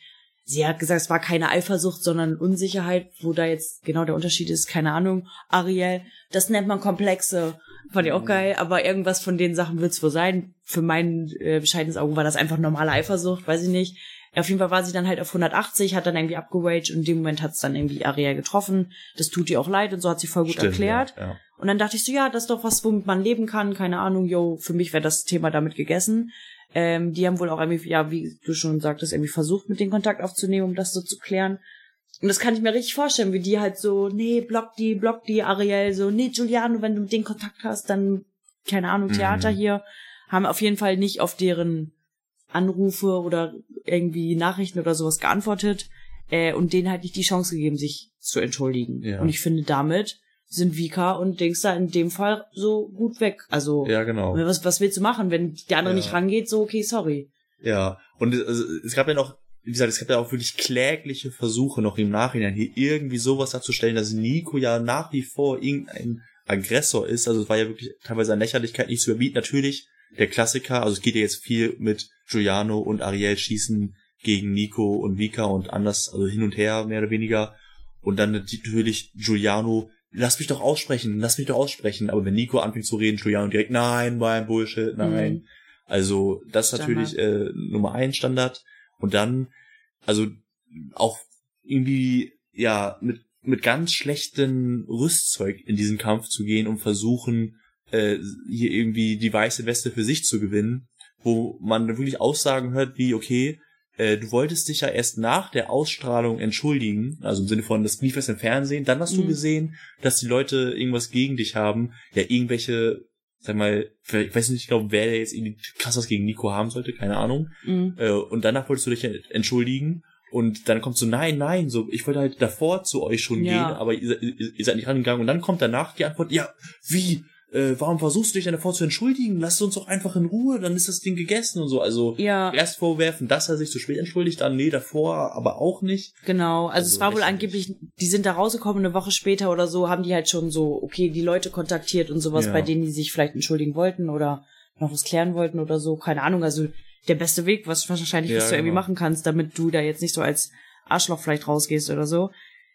hat gesagt, es war keine Eifersucht, sondern Unsicherheit, wo da jetzt genau der Unterschied ist, keine Ahnung. Ariel, das nennt man Komplexe. Fand ich auch geil, aber irgendwas von den Sachen wird's wohl sein. Für mein bescheidenes Auge war das einfach normale Eifersucht, weiß ich nicht. Auf jeden Fall war sie dann halt auf 180, hat dann irgendwie abgeraged und in dem Moment hat's dann irgendwie Ariel getroffen. Das tut ihr auch leid und so hat sie voll gut erklärt. Ja. Und dann dachte ich so, ja, das ist doch was, womit man leben kann. Keine Ahnung, für mich wäre das Thema damit gegessen. Die haben wohl auch irgendwie, ja, wie du schon sagtest, irgendwie versucht, mit denen Kontakt aufzunehmen, um das so zu klären. Und das kann ich mir richtig vorstellen, wie die halt so, nee, block die, Ariel, so, nee, Giuliano, wenn du mit denen Kontakt hast, dann, keine Ahnung, Theater hier. Haben auf jeden Fall nicht auf deren Anrufe oder irgendwie Nachrichten oder sowas geantwortet und denen halt nicht die Chance gegeben, sich zu entschuldigen. Ja. Und ich finde, damit sind Vika und Dings da in dem Fall so gut weg. Also, ja, genau. Was willst du machen, wenn der andere nicht rangeht? So, okay, sorry. Ja, und es gab ja noch, wie gesagt, es gab ja auch wirklich klägliche Versuche noch im Nachhinein hier irgendwie sowas darzustellen, dass Nico ja nach wie vor irgendein Aggressor ist. Also es war ja wirklich teilweise an Lächerlichkeit nicht zu überbieten. Natürlich der Klassiker, also es geht ja jetzt viel mit Giuliano und Ariel schießen gegen Nico und Vika und anders, also hin und her, mehr oder weniger. Und dann natürlich Giuliano, lass mich doch aussprechen. Aber wenn Nico anfängt zu reden, Giuliano direkt, nein, mein Bullshit, nein. Also das ist natürlich Nummer 1 Standard. Und dann, also auch irgendwie, ja, mit ganz schlechtem Rüstzeug in diesen Kampf zu gehen und versuchen, hier irgendwie die weiße Weste für sich zu gewinnen, wo man wirklich Aussagen hört wie, okay, du wolltest dich ja erst nach der Ausstrahlung entschuldigen, also im Sinne von, das lief erst im Fernsehen, dann hast du gesehen, dass die Leute irgendwas gegen dich haben, ja, irgendwelche, sag mal, ich weiß nicht genau, wer jetzt irgendwie krass was gegen Nico haben sollte, keine Ahnung, und danach wolltest du dich entschuldigen, und dann kommt so, nein, so, ich wollte halt davor zu euch schon gehen, aber ihr seid nicht rangegangen, und dann kommt danach die Antwort, ja, wie? Warum versuchst du dich denn davor zu entschuldigen? Lass uns doch einfach in Ruhe, dann ist das Ding gegessen und so. Also erst vorwerfen, dass er sich zu spät entschuldigt, dann nee, davor aber auch nicht. Genau, also es war wohl angeblich, die sind da rausgekommen, eine Woche später oder so, haben die halt schon so, okay, die Leute kontaktiert und sowas, bei denen die sich vielleicht entschuldigen wollten oder noch was klären wollten oder so, keine Ahnung. Also der beste Weg, was wahrscheinlich was du irgendwie machen kannst, damit du da jetzt nicht so als Arschloch vielleicht rausgehst oder so.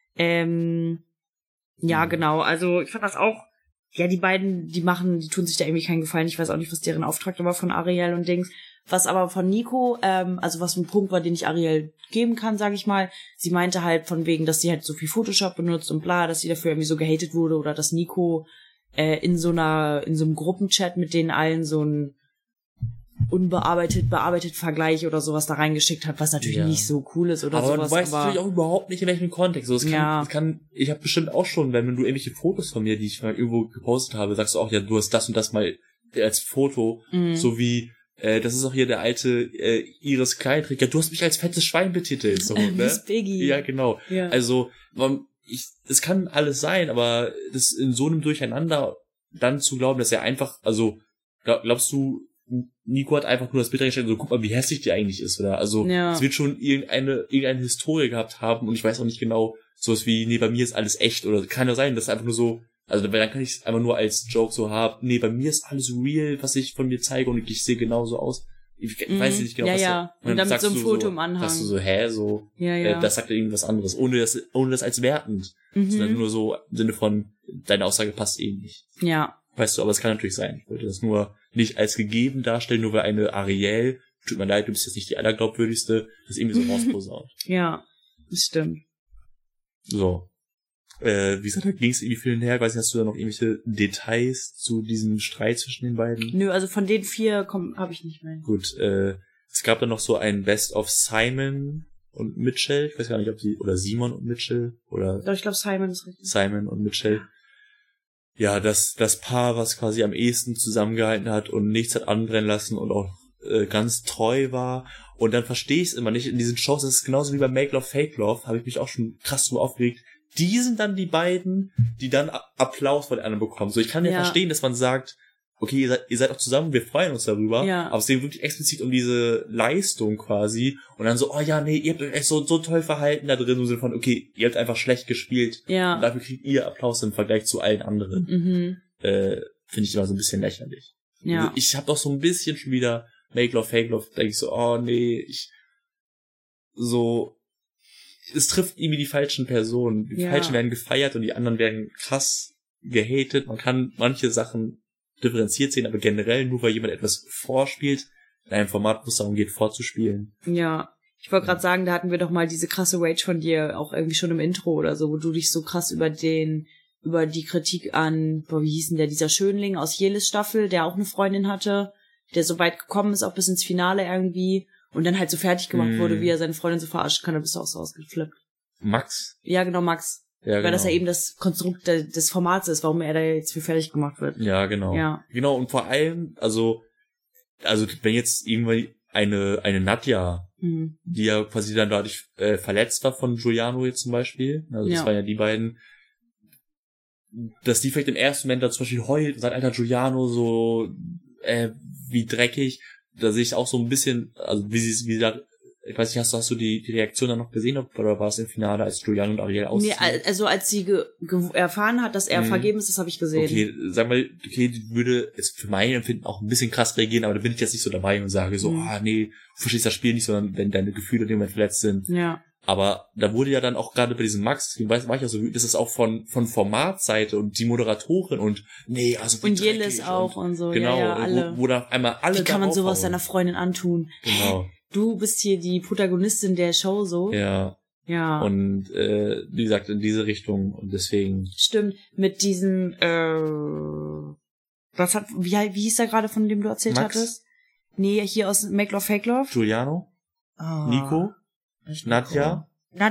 Ja, genau, also ich fand das auch. Ja, die beiden, die tun sich da irgendwie keinen Gefallen. Ich weiß auch nicht, was deren Auftrag war von Ariel und Dings. Was aber von Nico, also was ein Punkt war, den ich Ariel geben kann, sage ich mal. Sie meinte halt von wegen, dass sie halt so viel Photoshop benutzt und bla, dass sie dafür irgendwie so gehatet wurde oder dass Nico in so einem Gruppenchat mit denen allen so ein bearbeitet Vergleich oder sowas da reingeschickt hat, was natürlich nicht so cool ist oder aber sowas. Du weißt natürlich auch überhaupt nicht, in welchem Kontext. Also ich habe bestimmt auch schon, wenn du irgendwelche Fotos von mir, die ich mal irgendwo gepostet habe, sagst du auch, ja, du hast das und das mal als Foto, so wie, das ist auch hier der alte Iris Kleinträger. Du hast mich als fettes Schwein betitelt. So, ne? Miss Biggie. Ja, genau. Ja. Also, es kann alles sein, aber das in so einem Durcheinander dann zu glauben, dass er einfach, also, glaubst du, Nico hat einfach nur das Bild reingestellt, so guck mal, wie hässlich die eigentlich ist, oder? Also, es wird schon irgendeine Historie gehabt haben und ich weiß auch nicht genau, sowas wie, nee, bei mir ist alles echt, oder kann ja sein, dass einfach nur so, also dann kann ich es einfach nur als Joke so haben, nee, bei mir ist alles real, was ich von mir zeige und ich sehe genauso aus. Ich weiß nicht genau, ja, was ja. Und dann mit so einem Foto im Anhang. Sagst du so, so, ja. Das sagt ja irgendwas anderes, ohne das als wertend, sondern nur so im Sinne von, deine Aussage passt eh nicht. Ja. Weißt du, aber es kann natürlich sein. Ich wollte das nur nicht als gegeben darstellen, nur weil eine Ariel, tut mir leid, du bist jetzt nicht die allerglaubwürdigste, das irgendwie so rausposaunt. Ja, das stimmt. So. Wie gesagt, da ging es irgendwie viel her. Ich weiß nicht, hast du da noch irgendwelche Details zu diesem Streit zwischen den beiden? Nö, also von den 4 habe ich nicht mehr. Gut, es gab dann noch so ein Best of Simon und Mitchell. Ich weiß gar nicht, ob oder Simon und Mitchell, oder... Doch, ich glaube, Simon ist richtig. Simon und Mitchell. Ja, das Paar, was quasi am ehesten zusammengehalten hat und nichts hat anbrennen lassen und auch ganz treu war. Und dann verstehe ich es immer nicht. In diesen Shows, das ist genauso wie bei Make Love, Fake Love, habe ich mich auch schon krass drüber aufgeregt. Die sind dann die beiden, die dann Applaus von den anderen bekommen. So, ich kann ja verstehen, dass man sagt, okay, ihr seid auch zusammen, wir freuen uns darüber. Ja. Aber es geht wirklich explizit um diese Leistung quasi. Und dann so, oh ja, nee, ihr habt euch echt so toll verhalten da drin. Im Sinne von, okay, ihr habt einfach schlecht gespielt. Ja. Und dafür kriegt ihr Applaus im Vergleich zu allen anderen. Finde ich immer so ein bisschen lächerlich. Ja. Also ich habe doch so ein bisschen schon wieder Make Love, Fake Love, denke ich so, oh nee, es trifft irgendwie die falschen Personen. Die falschen werden gefeiert und die anderen werden krass gehatet. Man kann manche Sachen differenziert sehen, aber generell nur, weil jemand etwas vorspielt, in einem Format, wo es darum geht, vorzuspielen. Ja, ich wollte gerade sagen, da hatten wir doch mal diese krasse Rage von dir, auch irgendwie schon im Intro oder so, wo du dich so krass über die Kritik an, wie hieß denn dieser Schönling aus Jelis Staffel, der auch eine Freundin hatte, der so weit gekommen ist, auch bis ins Finale irgendwie, und dann halt so fertig gemacht wurde, wie er seine Freundin so verarschen kann, da bist du auch so ausgeflippt. Max? Ja, genau, Max. Ja, weil das ja eben das Konstrukt des Formats ist, warum er da jetzt für fertig gemacht wird. Ja, genau. Ja. Genau, und vor allem, also wenn jetzt irgendwie eine Nadja, die ja quasi dann dadurch verletzt war von Giuliano jetzt zum Beispiel, also das waren ja die beiden, dass die vielleicht im ersten Moment da zum Beispiel heult und sagt, alter Giuliano, so wie dreckig, da sehe ich auch so ein bisschen, also wie da, ich weiß nicht, hast du die Reaktion dann noch gesehen, oder war es im Finale, als Giuliano und Ariel ausziehen? Nee, also als sie erfahren hat, dass er vergeben ist, das habe ich gesehen. Okay, sag mal, die würde jetzt für mein Empfinden auch ein bisschen krass reagieren, aber da bin ich jetzt nicht so dabei und sage so, nee, du verstehst das Spiel nicht, sondern wenn deine Gefühle in dem Moment verletzt sind. Ja. Aber da wurde ja dann auch gerade bei diesem Max, deswegen war ich ja so, das ist auch von Formatseite und die Moderatorin und nee, also wie und Jelis auch und so, genau, ja, alle. Wo da einmal alle. Wie kann man sowas seiner Freundin antun? Genau. Du bist hier die Protagonistin der Show, so. Ja. Ja. Und wie gesagt, in diese Richtung und deswegen. Stimmt, mit diesem wie hieß der gerade, von dem du erzählt Max? Hattest? Nee, hier aus Make Love, Fake Love. Giuliano. Nico. Nadja.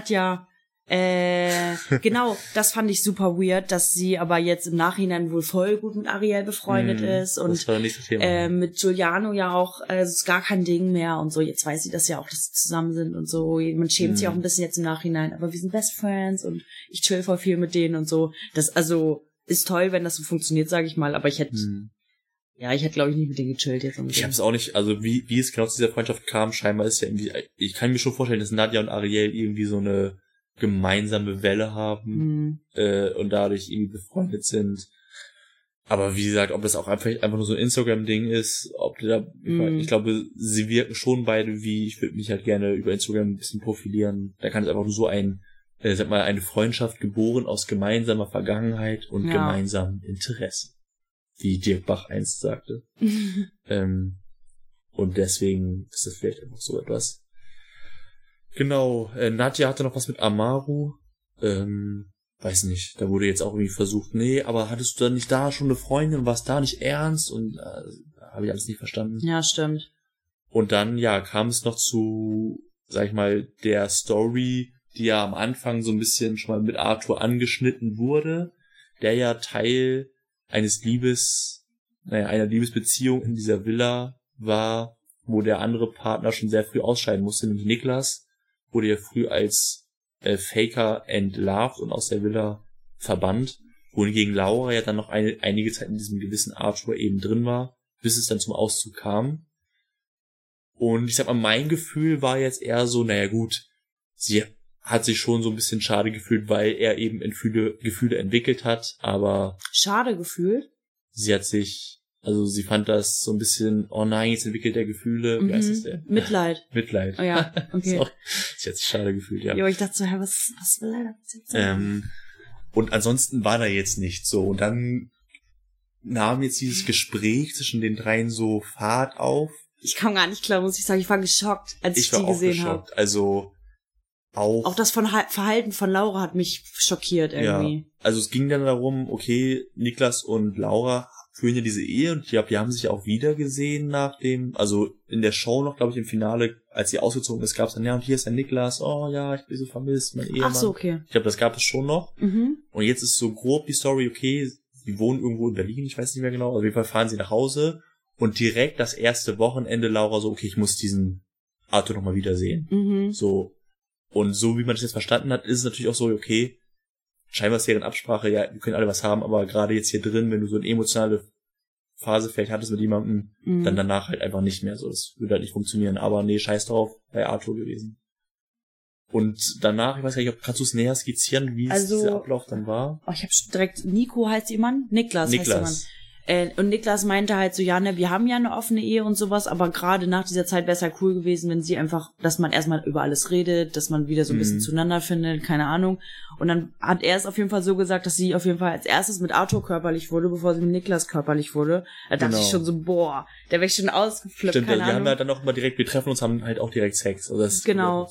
Genau, das fand ich super weird, dass sie aber jetzt im Nachhinein wohl voll gut mit Ariel befreundet ist und das war nicht das Thema. Mit Giuliano ja auch, ist gar kein Ding mehr und so. Jetzt weiß sie das ja auch, dass sie zusammen sind und so. Man schämt sich auch ein bisschen jetzt im Nachhinein, aber wir sind Best Friends und ich chill voll viel mit denen und so. Das also ist toll, wenn das so funktioniert, sage ich mal, aber ich hätte glaube ich nicht mit denen gechillt jetzt. Ich habe es auch nicht, also wie es genau zu dieser Freundschaft kam, scheinbar ist ja irgendwie, ich kann mir schon vorstellen, dass Nadja und Ariel irgendwie so eine gemeinsame Welle haben und dadurch irgendwie befreundet sind. Aber wie gesagt, ob das auch einfach nur so ein Instagram-Ding ist, ob da, ich glaube, sie wirken schon beide wie, ich würde mich halt gerne über Instagram ein bisschen profilieren. Da kann es einfach nur so eine Freundschaft geboren aus gemeinsamer Vergangenheit und gemeinsamen Interessen. Wie Dirk Bach einst sagte. Und deswegen ist das vielleicht einfach so etwas. Genau, Nadja hatte noch was mit Amaru. Weiß nicht, da wurde jetzt auch irgendwie versucht, nee, aber hattest du dann nicht da schon eine Freundin und warst da nicht ernst? Und habe ich alles nicht verstanden. Ja, stimmt. Und dann, kam es noch zu, sag ich mal, der Story, die ja am Anfang so ein bisschen schon mal mit Arthur angeschnitten wurde, der ja Teil eines einer Liebesbeziehung in dieser Villa war, wo der andere Partner schon sehr früh ausscheiden musste, nämlich Niklas wurde ja früh als Faker entlarvt und aus der Villa verbannt, wohingegen Laura ja dann noch einige Zeit in diesem gewissen Arthur eben drin war, bis es dann zum Auszug kam. Und ich sag mal, mein Gefühl war jetzt eher so, naja gut, sie hat sich schon so ein bisschen schade gefühlt, weil er eben Gefühle entwickelt hat, aber... Schade gefühlt? Sie fand das so ein bisschen, oh nein, jetzt entwickelt er Gefühle. Wie heißt das denn? Mitleid. Mitleid. Oh ja, okay. Sie hat sich schade gefühlt, ja. Jo, ich dachte so, was will er jetzt sagen? Und ansonsten war da jetzt nichts so. Und dann nahm jetzt dieses Gespräch zwischen den dreien so Fahrt auf. Ich kam gar nicht klar, muss ich sagen. Ich war geschockt, als ich die gesehen habe. Also auch das Verhalten von Laura hat mich schockiert irgendwie. Ja, also es ging dann darum, okay, Niklas und Laura führen ja diese Ehe und die haben sich auch wieder gesehen nach dem, also in der Show noch, glaube ich, im Finale, als sie ausgezogen ist, gab es dann, ja, und hier ist der Niklas, oh ja, ich bin so vermisst, mein Ehemann. Ach so, okay. Ich glaube, das gab es schon noch. Mhm. Und jetzt ist so grob die Story, okay, sie wohnen irgendwo in Berlin, ich weiß nicht mehr genau, auf jeden Fall fahren sie nach Hause und direkt das erste Wochenende Laura so, okay, ich muss diesen Arthur nochmal wiedersehen. Mhm. So. Und so wie man das jetzt verstanden hat, ist es natürlich auch so, okay, scheinbar ist deren Absprache, ja, wir können alle was haben, aber gerade jetzt hier drin, wenn du so eine emotionale Phase vielleicht hattest mit jemandem, dann danach halt einfach nicht mehr so. Das würde halt nicht funktionieren. Aber nee, scheiß drauf, bei Arthur gewesen. Und danach, ich weiß gar nicht, kannst du es näher skizzieren, wie dieser Ablauf dann war? Oh, ich habe direkt, Nico heißt ihr Mann? Niklas heißt ihr Mann. Und Niklas meinte halt so, ja, ne, wir haben ja eine offene Ehe und sowas, aber gerade nach dieser Zeit wäre es halt cool gewesen, wenn sie einfach, dass man erstmal über alles redet, dass man wieder so ein bisschen zueinander findet, keine Ahnung. Und dann hat er es auf jeden Fall so gesagt, dass sie auf jeden Fall als erstes mit Arthur körperlich wurde, bevor sie mit Niklas körperlich wurde. Da dachte ich schon so, boah, der wäre schon ausgeflippt, stimmt, keine Ahnung. Wir haben halt dann auch immer direkt, wir treffen uns, haben halt auch direkt Sex. Also das genau.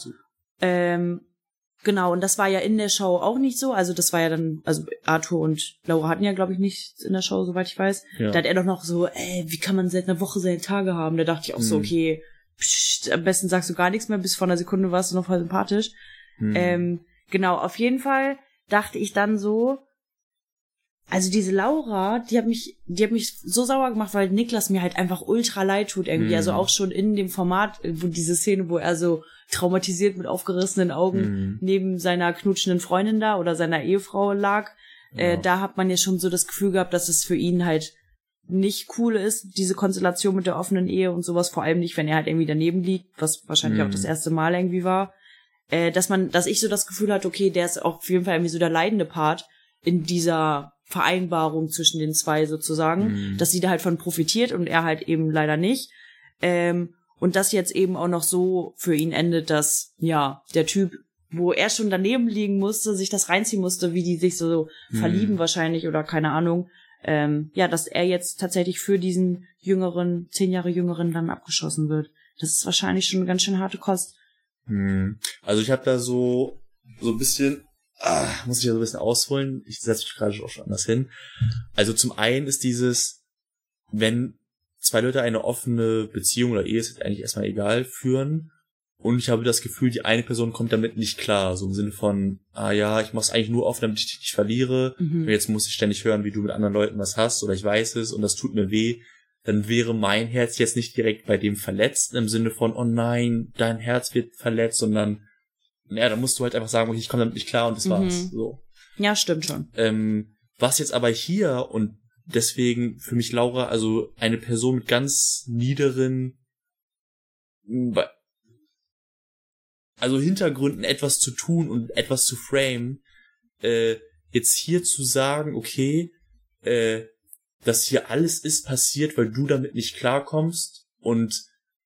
Genau, und das war ja in der Show auch nicht so. Also das war ja dann, also Arthur und Laura hatten ja, glaube ich, nichts in der Show, soweit ich weiß. Ja. Da hat er doch noch so, wie kann man seit einer Woche seine Tage haben? Da dachte ich auch so, okay, am besten sagst du gar nichts mehr, bis vor einer Sekunde warst du noch voll sympathisch. Genau, auf jeden Fall dachte ich dann so, also diese Laura, die hat mich so sauer gemacht, weil Niklas mir halt einfach ultra leid tut irgendwie. Also auch schon in dem Format, wo diese Szene, wo er so traumatisiert mit aufgerissenen Augen neben seiner knutschenden Freundin da oder seiner Ehefrau lag. Ja. Da hat man ja schon so das Gefühl gehabt, dass es für ihn halt nicht cool ist, diese Konstellation mit der offenen Ehe und sowas, vor allem nicht, wenn er halt irgendwie daneben liegt, was wahrscheinlich auch das erste Mal irgendwie war. Dass ich so das Gefühl hatte, okay, der ist auf jeden Fall irgendwie so der leidende Part in dieser Vereinbarung zwischen den zwei sozusagen, dass sie da halt von profitiert und er halt eben leider nicht. Und das jetzt eben auch noch so für ihn endet, dass, ja, der Typ, wo er schon daneben liegen musste, sich das reinziehen musste, wie die sich so verlieben wahrscheinlich oder keine Ahnung, ja, dass er jetzt tatsächlich für diesen 10 Jahre jüngeren dann abgeschossen wird. Das ist wahrscheinlich schon eine ganz schön harte Kost. Also ich habe da so ein bisschen, muss ich ja so ein bisschen ausholen, ich setze mich gerade auch schon anders hin. Also zum einen ist dieses, wenn zwei Leute eine offene Beziehung oder Ehe, ist eigentlich erstmal egal, führen und ich habe das Gefühl, die eine Person kommt damit nicht klar, so im Sinne von, ja, ich mach's eigentlich nur offen, damit ich dich nicht verliere und jetzt muss ich ständig hören, wie du mit anderen Leuten was hast oder ich weiß es und das tut mir weh, dann wäre mein Herz jetzt nicht direkt bei dem verletzt, im Sinne von, oh nein, dein Herz wird verletzt, sondern ja, dann musst du halt einfach sagen, okay, ich komme damit nicht klar und das war's. So. Ja, stimmt schon. Was jetzt aber hier und deswegen für mich Laura, also eine Person mit ganz niederen, also Hintergründen etwas zu tun und etwas zu framen, jetzt hier zu sagen, okay, dass hier alles ist passiert, weil du damit nicht klarkommst und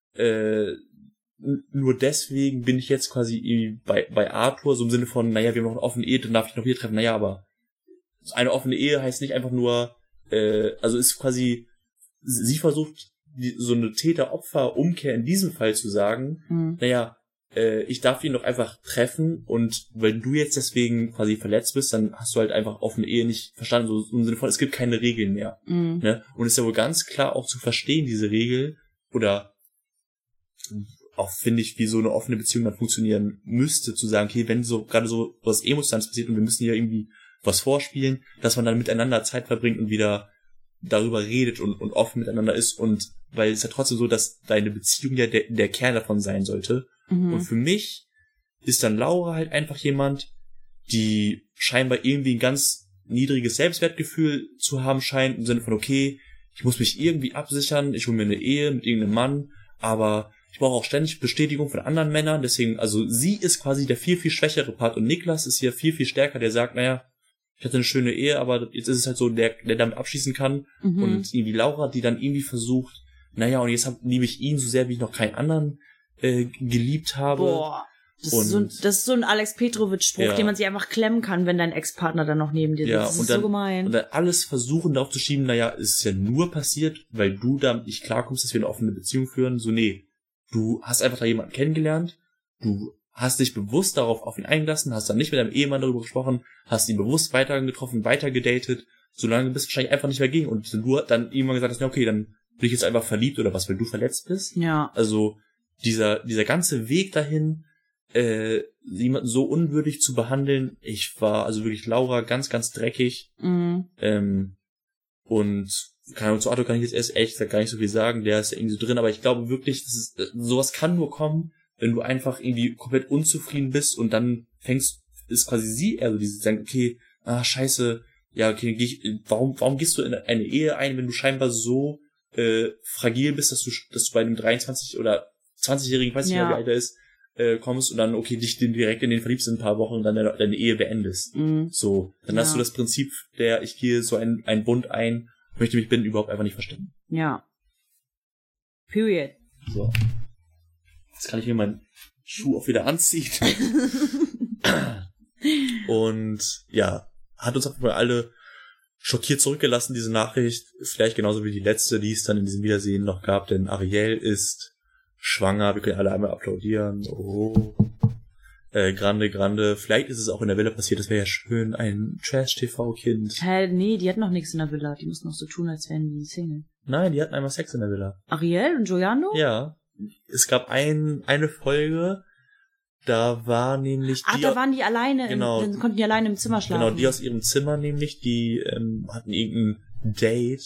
nur deswegen bin ich jetzt quasi bei Arthur, so im Sinne von, naja, wir haben noch eine offene Ehe, dann darf ich noch hier treffen, naja, aber eine offene Ehe heißt nicht einfach nur, also ist quasi, sie versucht, so eine Täter-Opfer-Umkehr in diesem Fall zu sagen, naja, ich darf ihn doch einfach treffen und wenn du jetzt deswegen quasi verletzt bist, dann hast du halt einfach offene Ehe nicht verstanden, so im Sinne von, es gibt keine Regeln mehr. Ne? Und es ist ja wohl ganz klar auch zu verstehen, diese Regel, oder auch finde ich, wie so eine offene Beziehung dann funktionieren müsste, zu sagen, okay, wenn so gerade so was Emotionales passiert und wir müssen hier irgendwie was vorspielen, dass man dann miteinander Zeit verbringt und wieder darüber redet und offen miteinander ist und weil es ja trotzdem so, dass deine Beziehung ja der Kern davon sein sollte. Und für mich ist dann Laura halt einfach jemand, die scheinbar irgendwie ein ganz niedriges Selbstwertgefühl zu haben scheint, im Sinne von, okay, ich muss mich irgendwie absichern, ich hole mir eine Ehe mit irgendeinem Mann, aber ich brauche auch ständig Bestätigung von anderen Männern, deswegen, also sie ist quasi der viel, viel schwächere Part und Niklas ist hier viel, viel stärker, der sagt, naja, ich hatte eine schöne Ehe, aber jetzt ist es halt so, der damit abschließen kann und irgendwie Laura, die dann irgendwie versucht, naja, und jetzt liebe ich ihn so sehr, wie ich noch keinen anderen geliebt habe. Boah. Das ist so ein Alex Petrovic-Spruch, den man sich einfach klemmen kann, wenn dein Ex-Partner dann noch neben dir sitzt. Das ist so gemein. Und dann alles versuchen, darauf zu schieben, naja, es ist ja nur passiert, weil du damit nicht klarkommst, dass wir eine offene Beziehung führen. So, nee, du hast einfach da jemanden kennengelernt, du hast dich bewusst darauf auf ihn eingelassen, hast dann nicht mit deinem Ehemann darüber gesprochen, hast ihn bewusst weiter getroffen, weiter gedatet, solange bist du wahrscheinlich einfach nicht mehr gegen. Und du dann irgendwann gesagt hast, ja, okay, dann bin ich jetzt einfach verliebt oder was, weil du verletzt bist. Ja. Also, dieser ganze Weg dahin, jemanden so unwürdig zu behandeln, ich war also wirklich Laura ganz, ganz dreckig. Und keine Ahnung, zu Otto kann ich jetzt erst ehrlich gesagt gar nicht so viel sagen, der ist ja irgendwie so drin, aber ich glaube wirklich, sowas kann nur kommen, wenn du einfach irgendwie komplett unzufrieden bist und dann ist quasi sie eher so dieses sagen, okay, scheiße, ja, okay, warum gehst du in eine Ehe ein, wenn du scheinbar so fragil bist, dass du bei einem 23 oder 20-Jährigen, weiß nicht mehr, wie alt er ist, kommst und dann, okay, dich direkt in den verliebst in ein paar Wochen und dann deine Ehe beendest. So, dann hast du das Prinzip ich gehe so einen Bund ein, möchte mich binnen überhaupt einfach nicht verstehen. Ja. Period. So. Jetzt kann ich mir meinen Schuh auch wieder anziehen. Und ja, hat uns auf jeden Fall alle schockiert zurückgelassen, diese Nachricht. Vielleicht genauso wie die letzte, die es dann in diesem Wiedersehen noch gab, denn Ariel ist schwanger, wir können alle einmal applaudieren. Oh. Grande. Vielleicht ist es auch in der Villa passiert, das wäre ja schön, ein Trash-TV-Kind. Nee, die hatten noch nichts in der Villa. Die mussten noch so tun, als wären die Single. Nein, die hatten einmal Sex in der Villa. Ariel und Giuliano? Ja. Es gab eine Folge, da war nämlich die... da waren die alleine, genau, dann konnten die alleine im Zimmer schlafen. Genau, die aus ihrem Zimmer nämlich, die hatten irgendein Date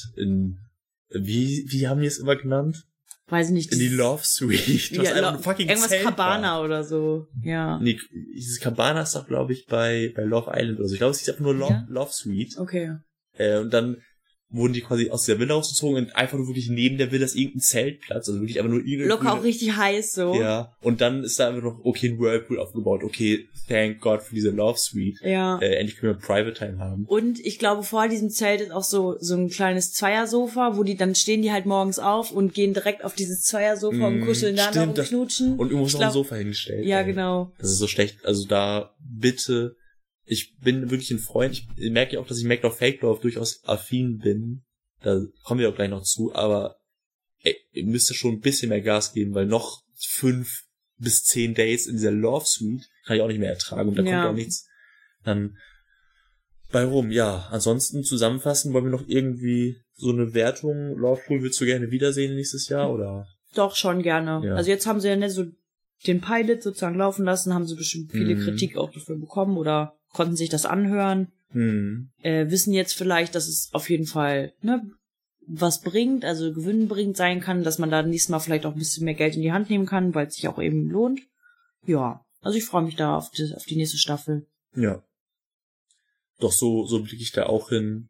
wie haben die es immer genannt? Weiß ich nicht. In die Love Suite. Was einfach ein fucking irgendwas Zelt Cabana war. Oder so. Ja. Nee, dieses Cabana ist doch, glaube ich, bei Love Island oder so. Ich glaube, es ist einfach nur Love Suite. Okay. Und dann wurden die quasi aus der Villa rausgezogen und einfach nur wirklich neben der Villa ist irgendein Zeltplatz, also wirklich einfach nur irgendein... Locker auch richtig heiß so. Ja, und dann ist da einfach noch, okay, ein Whirlpool aufgebaut, okay, thank God für diese Love Suite. Ja. Endlich können wir Private Time haben. Und ich glaube, vor diesem Zelt ist auch so ein kleines Zweiersofa, wo dann stehen die halt morgens auf und gehen direkt auf dieses Zweiersofa und kuscheln da noch und knutschen. Und irgendwo ist noch ein Sofa hingestellt. Ja, genau. Das ist so schlecht, also da bitte... Ich bin wirklich ein Freund, ich merke ja auch, dass ich Make Love Fake Love durchaus affin bin. Da kommen wir auch gleich noch zu, aber ihr müsst ja schon ein bisschen mehr Gas geben, weil noch 5 bis 10 Dates in dieser Love Suite kann ich auch nicht mehr ertragen und da kommt auch nichts dann bei rum. Ja, ansonsten zusammenfassen, wollen wir noch irgendwie so eine Wertung, Love Pool würdest du gerne wiedersehen nächstes Jahr, oder? Doch, schon gerne. Ja. Also jetzt haben sie ja nicht so den Pilot sozusagen laufen lassen, haben sie bestimmt viele Kritik auch dafür bekommen oder konnten sich das anhören. Wissen jetzt vielleicht, dass es auf jeden Fall was bringt, also gewinnbringend sein kann, dass man da nächstes Mal vielleicht auch ein bisschen mehr Geld in die Hand nehmen kann, weil es sich auch eben lohnt. Ja, also ich freue mich da auf die nächste Staffel. Ja. Doch so blicke ich da auch hin.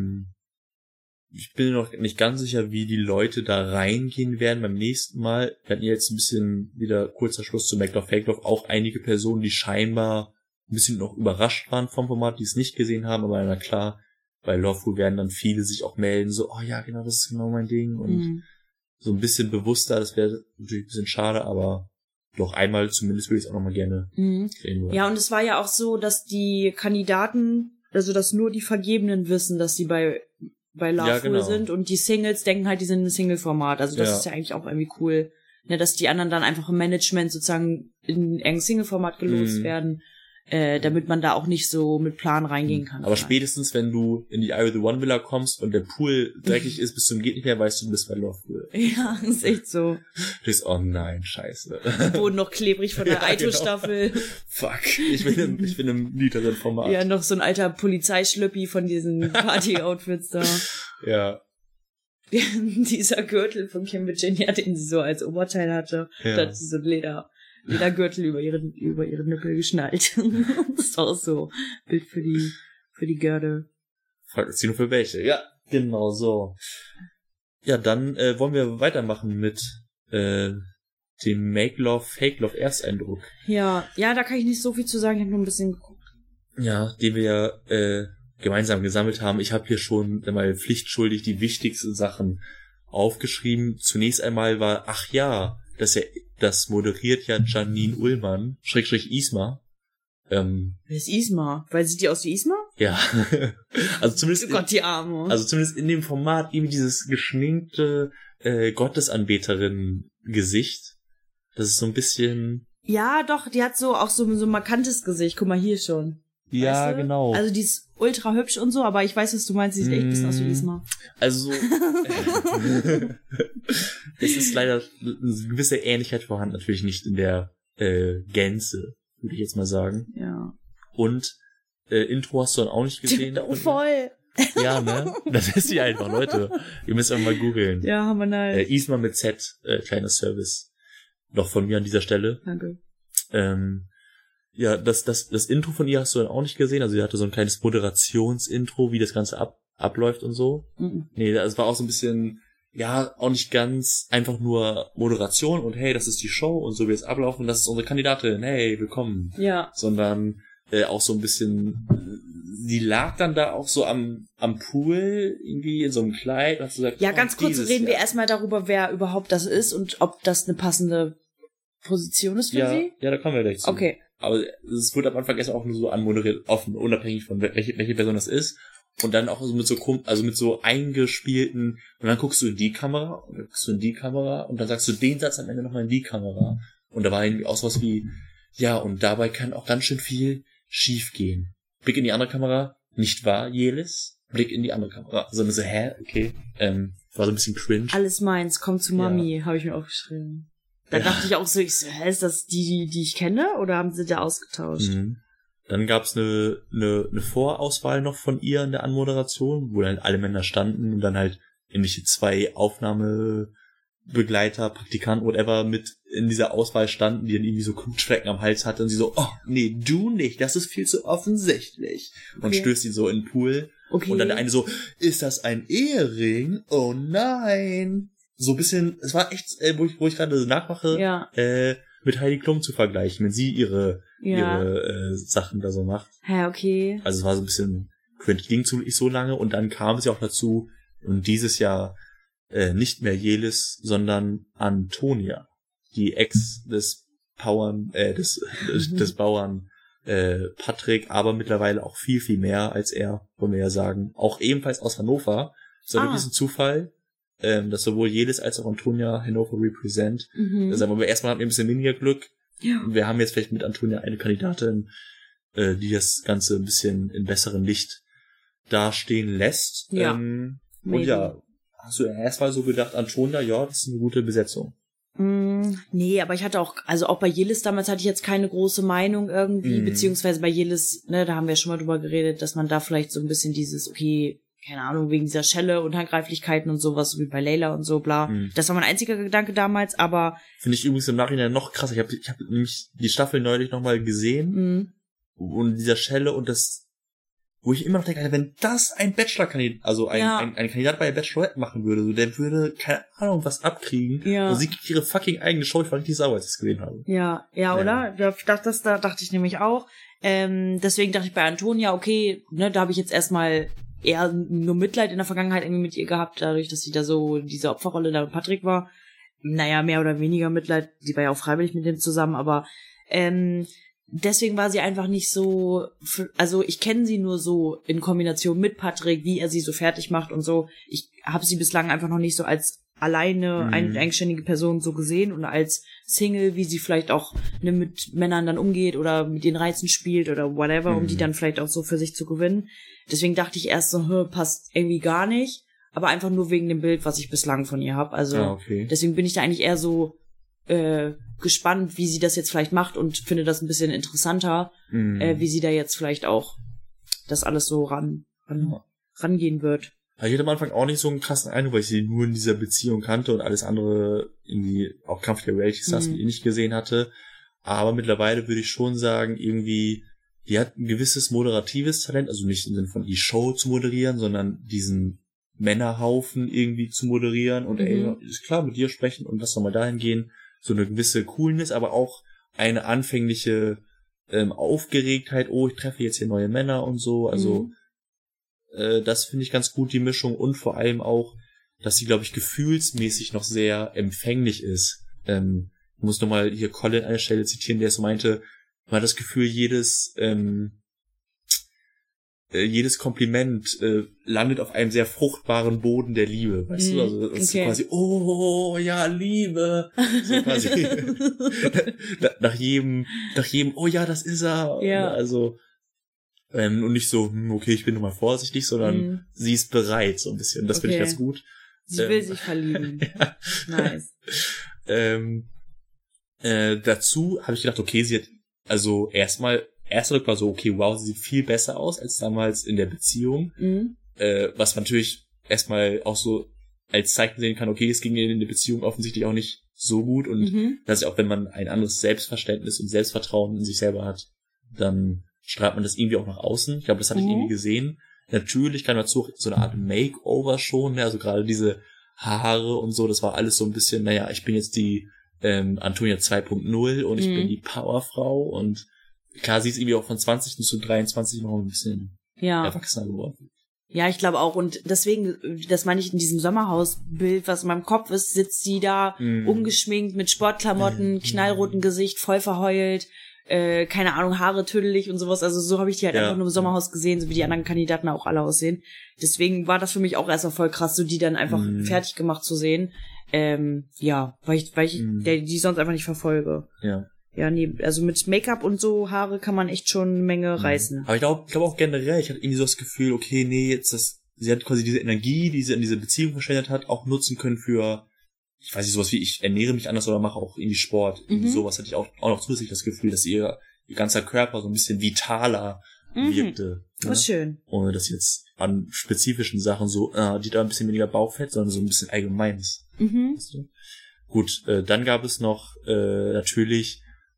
Ich bin noch nicht ganz sicher, wie die Leute da reingehen werden beim nächsten Mal. Wir hatten jetzt ein bisschen wieder kurzer Schluss zu Make Love Fake Love, auch einige Personen, die scheinbar ein bisschen noch überrascht waren vom Format, die es nicht gesehen haben, aber na klar, bei Loveful werden dann viele sich auch melden, so, oh ja, genau, das ist genau mein Ding und so ein bisschen bewusster, das wäre natürlich ein bisschen schade, aber doch einmal zumindest würde ich es auch nochmal gerne sehen wollen. Ja, und es war ja auch so, dass die Kandidaten, also dass nur die Vergebenen wissen, dass sie bei Loveful sind und die Singles denken halt, die sind im Single-Format, also das ist ja eigentlich auch irgendwie cool, dass die anderen dann einfach im Management sozusagen in engen Single-Format gelotst werden, damit man da auch nicht so mit Plan reingehen kann. Aber spätestens, wenn du in die I Will The One Villa kommst und der Pool dreckig ist bis zum geht nicht mehr, weißt du bist bei Loveful. Ja, ist echt so. Du denkst, oh nein, scheiße. Boden noch klebrig von der Aito-Staffel. Genau. Fuck, ich bin im niederen Format. Ja, noch so ein alter Polizeischlüppi von diesen Party-Outfits da. Ja, dieser Gürtel von Kim Virginia, den sie so als Oberteil hatte, da hat sie so ein Ledergürtel über ihre Nippel geschnallt. Das ist auch so Bild für die Görde. Fragt uns nur für welche. Ja, genau so. Ja, dann wollen wir weitermachen mit dem Make Love, Fake Love Ersteindruck. Ja, da kann ich nicht so viel zu sagen, ich habe nur ein bisschen geguckt. Ja, den wir gemeinsam gesammelt haben. Ich habe hier schon mal pflichtschuldig die wichtigsten Sachen aufgeschrieben. Zunächst einmal war, das moderiert ja Janine Ullmann, / Isma. Wer ist Isma? Weil sieht die aus wie Isma? Ja. Also zumindest, oh Gott, die Arme. Also zumindest in dem Format irgendwie dieses geschminkte Gottesanbeterin-Gesicht. Das ist so ein bisschen... Ja, doch, die hat so ein markantes Gesicht. Guck mal, hier schon. Ja, weißt du? Genau. Also die ist ultra hübsch und so, aber ich weiß, was du meinst, sie sieht echt ein bisschen aus wie Isma. Also es ist leider eine gewisse Ähnlichkeit vorhanden, natürlich nicht in der Gänze, würde ich jetzt mal sagen. Ja. Und Intro hast du dann auch nicht gesehen. Voll. Ja, ne? Das ist sie einfach, Leute. Ihr müsst einfach mal googeln. Ja, haben wir nice. Isma mit Z, kleiner Service. Noch von mir an dieser Stelle. Danke. Ja, das Intro von ihr hast du dann auch nicht gesehen. Also sie hatte so ein kleines Moderationsintro, wie das Ganze abläuft und so. Mhm. Nee, das war auch so ein bisschen, ja, auch nicht ganz einfach nur Moderation und hey, das ist die Show und so wie es ablaufen, das ist unsere Kandidatin, hey, willkommen. Ja. Sondern auch so ein bisschen, sie lag dann da auch so am Pool, irgendwie in so einem Kleid. Und hat so gesagt, ja, ganz kurz reden wir erstmal darüber, wer überhaupt das ist und ob das eine passende Position ist für sie. Ja, da kommen wir gleich zu. Okay. Aber es wird am Anfang erst auch nur so anmoderiert, offen, unabhängig von welche Person das ist. Und dann auch so mit so eingespielten, und dann guckst du in die Kamera, und dann guckst du in die Kamera, und dann sagst du den Satz am Ende nochmal in die Kamera. Und da war irgendwie auch sowas wie, ja, und dabei kann auch ganz schön viel schief gehen. Blick in die andere Kamera, nicht wahr, Jelis? Blick in die andere Kamera. Also so, okay. War so ein bisschen cringe. Alles meins, komm zu Mami, habe ich mir aufgeschrieben. Da dachte ich auch so, ist das die ich kenne, oder haben sie da ausgetauscht? Mhm. Dann gab's eine Vorauswahl noch von ihr in der Anmoderation, wo dann alle Männer standen und dann halt irgendwelche 2 Aufnahmebegleiter, Praktikanten, whatever, mit in dieser Auswahl standen, die dann irgendwie so Knutschflecken am Hals hatte und sie so, oh, nee, du nicht, das ist viel zu offensichtlich. Okay. Und stößt ihn so in den Pool. Okay. Und dann der eine so, ist das ein Ehering? Oh nein. So ein bisschen, es war echt, wo ich gerade nachmache, mit Heidi Klum zu vergleichen, wenn sie ihre Sachen da so macht. Ja, okay. Also es war so ein bisschen cringe. Ging nicht so lange und dann kam es ja auch dazu, und dieses Jahr nicht mehr Jelis, sondern Antonia, die Ex des Bauern Patrick, aber mittlerweile auch viel, viel mehr als er, wollen wir ja sagen. Auch ebenfalls aus Hannover. So ein bisschen Zufall, dass sowohl Jelis als auch Antonia Hannover represent. Das sagen wir, erstmal hatten wir ein bisschen weniger Glück. Ja. Wir haben jetzt vielleicht mit Antonia eine Kandidatin, die das Ganze ein bisschen in besserem Licht dastehen lässt. Ja. Und ja, hast du erstmal so gedacht, Antonia, ja, das ist eine gute Besetzung. Nee, aber ich hatte auch, also auch bei Jelis damals hatte ich jetzt keine große Meinung irgendwie, beziehungsweise bei Jelis, ne, da haben wir ja schon mal drüber geredet, dass man da vielleicht so ein bisschen dieses, okay, keine Ahnung, wegen dieser Schelle und Handgreiflichkeiten und sowas, so wie bei Layla und so, bla. Das war mein einziger Gedanke damals, aber... Finde ich übrigens im Nachhinein noch krasser. Ich hab nämlich die Staffel neulich nochmal gesehen und dieser Schelle und das, wo ich immer noch denke, Alter, wenn das ein Bachelor-Kandidat, also ein Kandidat bei der Bachelorette machen würde, so, der würde, keine Ahnung, was abkriegen. Ja. Und sie kriegt ihre fucking eigene Show. Ich war richtig sauer, als ich es gesehen habe. Ja, oder? Da dachte ich nämlich auch. Deswegen dachte ich bei Antonia, okay, ne, da habe ich jetzt erstmal eher nur Mitleid in der Vergangenheit irgendwie mit ihr gehabt, dadurch, dass sie da so diese Opferrolle da mit Patrick war. Naja, mehr oder weniger Mitleid. Sie war ja auch freiwillig mit dem zusammen, aber deswegen war sie einfach nicht so, also ich kenne sie nur so in Kombination mit Patrick, wie er sie so fertig macht und so. Ich habe sie bislang einfach noch nicht so als alleine eigenständige Person so gesehen und als Single, wie sie vielleicht auch mit Männern dann umgeht oder mit den Reizen spielt oder whatever, um die dann vielleicht auch so für sich zu gewinnen. Deswegen dachte ich erst so, passt irgendwie gar nicht, aber einfach nur wegen dem Bild, was ich bislang von ihr habe. Also deswegen bin ich da eigentlich eher so gespannt, wie sie das jetzt vielleicht macht und finde das ein bisschen interessanter, wie sie da jetzt vielleicht auch das alles so rangehen wird. Also ich hatte am Anfang auch nicht so einen krassen Eindruck, weil ich sie nur in dieser Beziehung kannte und alles andere irgendwie auch Kampf der Reality Stars nicht gesehen hatte. Aber mittlerweile würde ich schon sagen, irgendwie, die hat ein gewisses moderatives Talent, also nicht im Sinne von die Show zu moderieren, sondern diesen Männerhaufen irgendwie zu moderieren und ey, ist klar, mit dir sprechen und lass doch mal dahin gehen. So eine gewisse Coolness, aber auch eine anfängliche Aufgeregtheit, oh, ich treffe jetzt hier neue Männer und so, also das finde ich ganz gut, die Mischung, und vor allem auch, dass sie, glaube ich, gefühlsmäßig noch sehr empfänglich ist. Ich muss nochmal hier Colin an der Stelle zitieren, der so meinte, man hat das Gefühl, jedes Kompliment landet auf einem sehr fruchtbaren Boden der Liebe, weißt du? Also das ist quasi, oh ja, Liebe. So quasi nach jedem, oh ja, das ist er. Ja. Also und nicht so, okay, ich bin nur mal vorsichtig, sondern sie ist bereit, so ein bisschen. Das finde ich ganz gut. Sie will sich verlieben. Ja. Nice. Dazu habe ich gedacht, okay, sie hat, also erster Eindruck war so, okay, wow, sie sieht viel besser aus als damals in der Beziehung. Was man natürlich erstmal auch so als Zeichen sehen kann, okay, es ging in der Beziehung offensichtlich auch nicht so gut, und dass auch wenn man ein anderes Selbstverständnis und Selbstvertrauen in sich selber hat, dann strahlt man das irgendwie auch nach außen. Ich glaube, das hatte ich irgendwie gesehen. Natürlich kann man dazu so eine Art Makeover schon, also gerade diese Haare und so, das war alles so ein bisschen, naja, ich bin jetzt die Antonia 2.0 und ich bin die Powerfrau, und klar, sie ist irgendwie auch von 20 zu 23 noch ein bisschen erwachsener geworden. Ja, ich glaube auch, und deswegen, das meine ich in diesem Sommerhausbild, was in meinem Kopf ist, sitzt sie da, ungeschminkt, mit Sportklamotten, knallrotem Gesicht, voll verheult, keine Ahnung, Haare tüdelig und sowas, also so habe ich die halt einfach nur im Sommerhaus gesehen, so wie die anderen Kandidaten auch alle aussehen. Deswegen war das für mich auch erstmal voll krass, so die dann einfach fertig gemacht zu sehen. Weil ich die sonst einfach nicht verfolge. Ja. Ja, nee, also mit Make-up und so Haare kann man echt schon eine Menge reißen. Aber ich glaube auch generell, ich hatte irgendwie so das Gefühl, okay, nee, sie hat quasi diese Energie, die sie in diese Beziehung verschwendet hat, auch nutzen können für, ich weiß nicht, sowas wie, ich ernähre mich anders oder mache auch irgendwie Sport. Sowas hatte ich auch noch zusätzlich das Gefühl, dass ihr ganzer Körper so ein bisschen vitaler wirkte. Das ist schön. Ohne dass jetzt an spezifischen Sachen so, die da ein bisschen weniger Bauchfett, sondern so ein bisschen allgemeines. Weißt du? Gut, dann gab es noch natürlich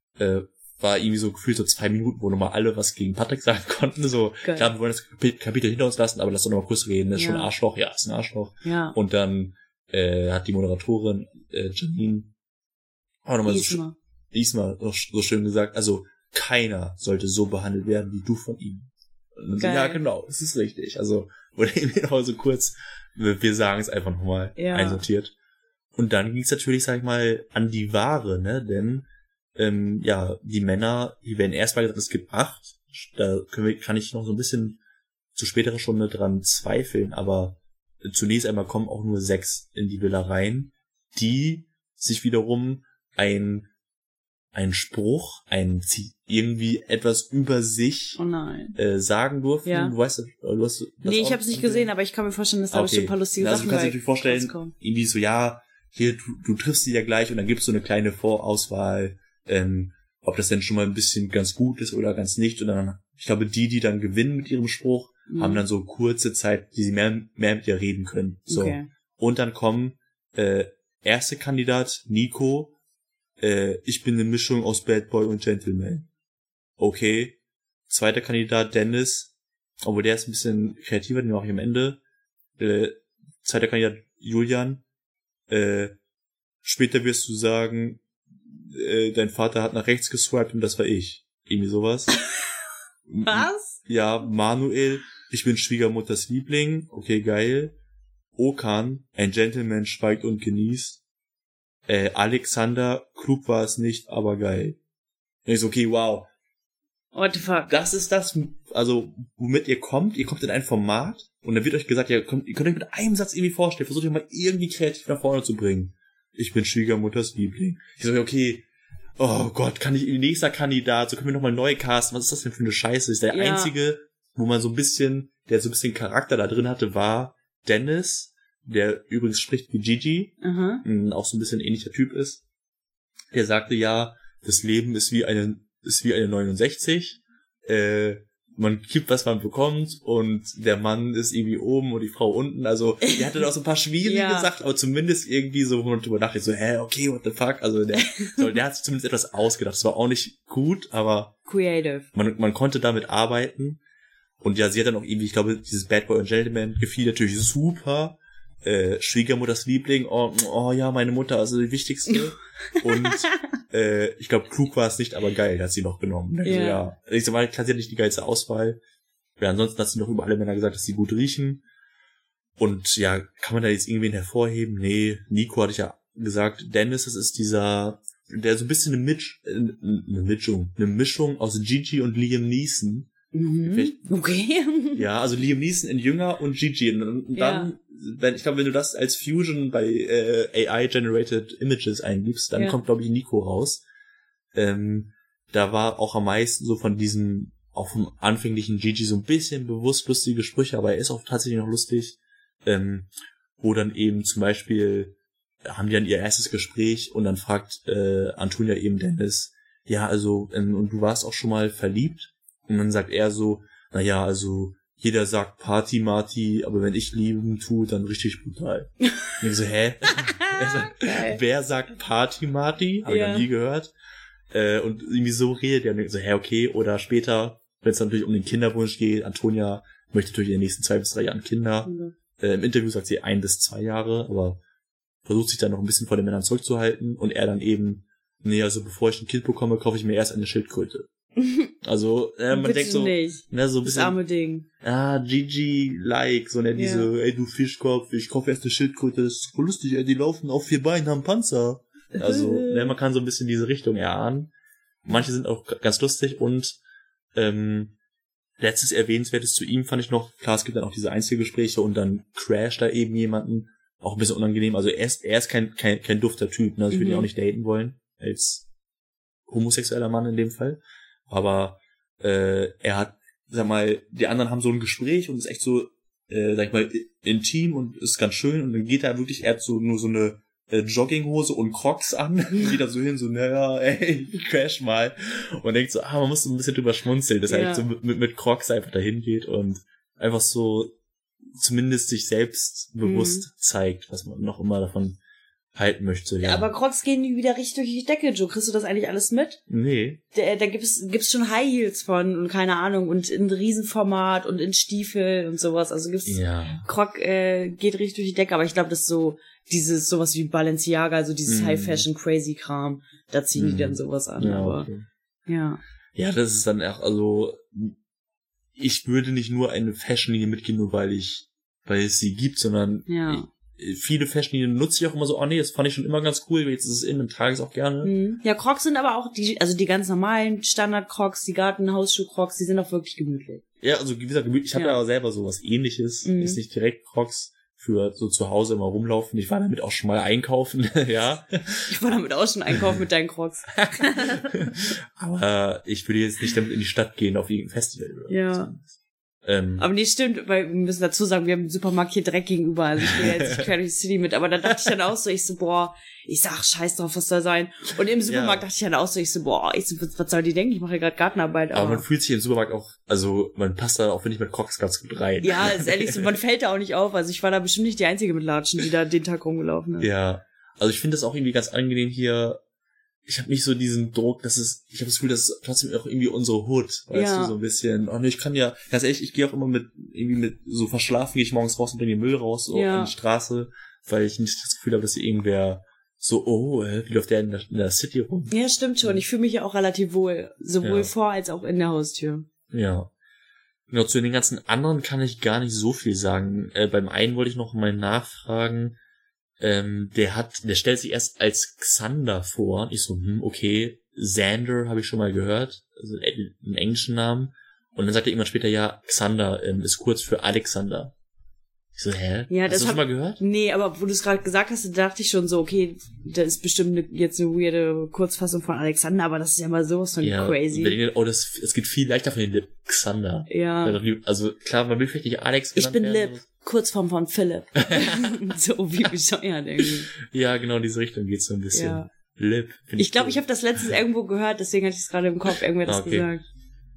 war irgendwie so gefühlt so 2 Minuten, wo nochmal alle was gegen Patrick sagen konnten. So, geil. Klar, wir wollen das Kapitel hinter uns lassen, aber lass doch nochmal kurz reden. Das ist schon ein Arschloch. Ja, ist ein Arschloch. Ja. Und dann hat die Moderatorin Janine auch nochmal diesmal so schön gesagt, also keiner sollte so behandelt werden wie du von ihm. Und so, ja, genau, das ist richtig. Also, oder eben noch so kurz, wir sagen es einfach nochmal einsortiert. Und dann ging es natürlich, sag ich mal, an die Ware, ne, denn die Männer, die werden erstmal gesagt, es gibt 8. Da kann ich noch so ein bisschen zu späterer Stunde dran zweifeln, aber zunächst einmal kommen auch nur 6 in die Villa rein, die sich wiederum ein Spruch, irgendwie etwas über sich sagen durften. Ja. Du weißt, du hast das. Nee, ich habe es nicht gesehen, aber ich kann mir vorstellen, dass da bestimmt ein paar lustige Sachen. Sachen Also du kannst dir natürlich vorstellen, irgendwie so, ja, hier, du triffst sie ja gleich und dann gibt's so eine kleine Vorauswahl, ob das denn schon mal ein bisschen ganz gut ist oder ganz nicht. Und dann, ich glaube, die dann gewinnen mit ihrem Spruch, haben dann so kurze Zeit, die sie mehr mit ihr reden können. So. Okay. Und dann kommen erste Kandidat, Nico, ich bin eine Mischung aus Bad Boy und Gentleman. Okay. Zweiter Kandidat, Dennis, obwohl der ist ein bisschen kreativer, den mache ich am Ende. Zweiter Kandidat, Julian, später wirst du sagen, dein Vater hat nach rechts geswiped und das war ich. Irgendwie sowas. Was? Ja, Manuel, ich bin Schwiegermutters Liebling. Okay, geil. Okan, ein Gentleman schweigt und genießt. Alexander, klug war es nicht, aber geil. Und ich so, okay, wow. What the fuck? Das ist das, also, womit ihr kommt in ein Format und dann wird euch gesagt, ihr könnt euch mit einem Satz irgendwie vorstellen, versucht euch mal irgendwie kreativ nach vorne zu bringen. Ich bin Schwiegermutters Liebling. Ich so, okay, oh Gott, kann ich nächster Kandidat, so können wir nochmal neu casten, was ist das denn für eine Scheiße? Ist der einzige, wo man so ein bisschen, der so ein bisschen Charakter da drin hatte, war Dennis, der übrigens spricht wie Gigi, auch so ein bisschen ähnlicher Typ ist. Der sagte, ja, das Leben ist wie eine 69, man gibt, was man bekommt und der Mann ist irgendwie oben und die Frau unten. Also der hatte da auch so ein paar schwierige Sachen, aber zumindest irgendwie so, wo man drüber nachdenkt, so, okay, what the fuck? Also der hat sich zumindest etwas ausgedacht. Das war auch nicht gut, aber creative. Man konnte damit arbeiten. Und ja, sie hat dann auch irgendwie, ich glaube, dieses Bad Boy and Gentleman gefiel natürlich super. Schwiegermutters Liebling, oh ja, meine Mutter, also die wichtigste. Und ich glaube, klug war es nicht, aber geil, hat sie noch genommen. Also, ja. Ich sag mal, klar, sie hat nicht die geilste Auswahl. Ja, ansonsten hat sie noch über alle Männer gesagt, dass sie gut riechen. Und ja, kann man da jetzt irgendwen hervorheben? Nee, Nico hatte ich ja gesagt. Dennis, das ist dieser, der so ein bisschen eine Mischung aus Gigi und Liam Neeson. Okay. Ja, also Liam Neeson in jünger und Gigi. Und dann, ich glaube, wenn du das als Fusion bei AI-Generated Images eingibst, dann kommt, glaube ich, Nico raus. Da war auch am meisten so von diesem, auch vom anfänglichen Gigi so ein bisschen bewusst lustige Sprüche, aber er ist auch tatsächlich noch lustig. Wo dann eben zum Beispiel, haben die dann ihr erstes Gespräch und dann fragt Antonia eben Dennis, ja, also, und du warst auch schon mal verliebt? Und dann sagt er so, naja, also jeder sagt Party, Marty, aber wenn ich lieben tue, dann richtig brutal. Und ich so, hä? Wer sagt Party, Marty? Hab ich noch nie gehört. Und irgendwie so redet er. Und ich so, hä, okay. Oder später, wenn es natürlich um den Kinderwunsch geht, Antonia möchte natürlich in den nächsten 2 bis 3 Jahren Kinder. Im Interview sagt sie 1 bis 2 Jahre, aber versucht sich dann noch ein bisschen vor den Männern zurückzuhalten. Und er dann eben, nee, also bevor ich ein Kind bekomme, kaufe ich mir erst eine Schildkröte. Also, man denkt so, nicht. Ne, so ein bisschen, das arme Ding. Gigi-like, so, ne, diese, ey, du Fischkopf, ich kaufe erst eine Schildkröte, das ist voll lustig, ey, die laufen auf 4 Beinen, haben Panzer. Also, ne, man kann so ein bisschen diese Richtung erahnen. Manche sind auch ganz lustig und, letztes Erwähnenswertes zu ihm fand ich noch, klar, es gibt dann auch diese Einzelgespräche und dann crasht da eben jemanden, auch ein bisschen unangenehm, also er ist kein dufter Typ, ne, also ich würde ihn auch nicht daten wollen, als homosexueller Mann in dem Fall. Aber er hat, sag mal, die anderen haben so ein Gespräch und ist echt so, sag ich mal, intim und ist ganz schön und dann geht er wirklich, er hat so nur so eine Jogginghose und Crocs an, geht da so hin, so, naja, ey, ich crash mal und denkt so, man muss so ein bisschen drüber schmunzeln, dass er halt so mit Crocs einfach dahin geht und einfach so zumindest sich selbst bewusst zeigt, was man noch immer davon halten möchte, ja. Aber Crocs gehen nie wieder richtig durch die Decke, Joe. Kriegst du das eigentlich alles mit? Nee. Da gibt's schon High Heels von und keine Ahnung und in Riesenformat und in Stiefel und sowas. Also Croc geht richtig durch die Decke, aber ich glaube, das ist so sowas wie Balenciaga, also dieses High Fashion Crazy Kram. Da ziehen die dann sowas an, ja, aber okay. Ja. Ja, das ist dann auch, also ich würde nicht nur eine Fashion-Linie mitgehen, nur weil es sie gibt, sondern viele Fashion-Linien nutze ich auch immer so, das fand ich schon immer ganz cool, jetzt ist es und trage es auch gerne. Ja, Crocs sind aber auch die ganz normalen Standard-Crocs, die Gartenhausschuh-Crocs, die sind auch wirklich gemütlich. Ja, also wie gesagt, gemütlich. Ich habe ja auch selber sowas Ähnliches, ist nicht direkt Crocs, für so zu Hause immer rumlaufen. Ich war damit auch schon mal einkaufen, ja. Ich war damit auch schon einkaufen mit deinen Crocs. Aber ich würde jetzt nicht damit in die Stadt gehen, auf irgendein Festival oder so. Ja. Aber nee, stimmt, weil wir müssen dazu sagen, wir haben einen Supermarkt hier direkt gegenüber, also ich will jetzt nicht quer durch die City mit, aber da dachte ich dann auch so, scheiß drauf, was da sein. Und im Supermarkt dachte ich dann auch so, was soll die denken? Ich mache ja gerade Gartenarbeit. Aber man fühlt sich im Supermarkt auch, also man passt da auch, finde ich, mit Crocs ganz gut rein. Ja, ist ehrlich so, man fällt da auch nicht auf, also ich war da bestimmt nicht die Einzige mit Latschen, die da den Tag rumgelaufen hat. Ja, also ich finde das auch irgendwie ganz angenehm hier. Ich habe nicht so diesen Druck, ich habe das Gefühl, das ist trotzdem auch irgendwie unsere Hood, weißt du, so ein bisschen. Ich kann ja, ganz ehrlich, ich gehe auch immer mit so verschlafen, gehe ich morgens raus und bringe den Müll raus, so an die Straße, weil ich nicht das Gefühl habe, dass irgendwer so, wie läuft der in der City rum? Ja, stimmt schon. Ich fühle mich ja auch relativ wohl, sowohl vor als auch in der Haustür. Ja. Genau, zu den ganzen anderen kann ich gar nicht so viel sagen. Beim einen wollte ich noch mal nachfragen, der stellt sich erst als Xander vor. Ich so, okay, Xander habe ich schon mal gehört, also einen englischen Namen. Und dann sagt er irgendwann später, ja, Xander ist kurz für Alexander. Ich so, hä? Ja, hast du schon mal gehört? Nee, aber wo du es gerade gesagt hast, da dachte ich schon so, okay, da ist bestimmt jetzt eine weirde Kurzfassung von Alexander, aber das ist ja mal sowas von crazy. Es geht viel leichter von den Lip, Xander. Ja. Also klar, man will vielleicht nicht Alex genannt werden. Ich bin Lip, Kurzform von Philipp. So wie bescheuert irgendwie. Ja, genau, in diese Richtung geht's so ein bisschen. Ja. Lip. Ich glaube, ich habe das letztens irgendwo gehört, deswegen hatte ich es gerade im Kopf, irgendwer das gesagt.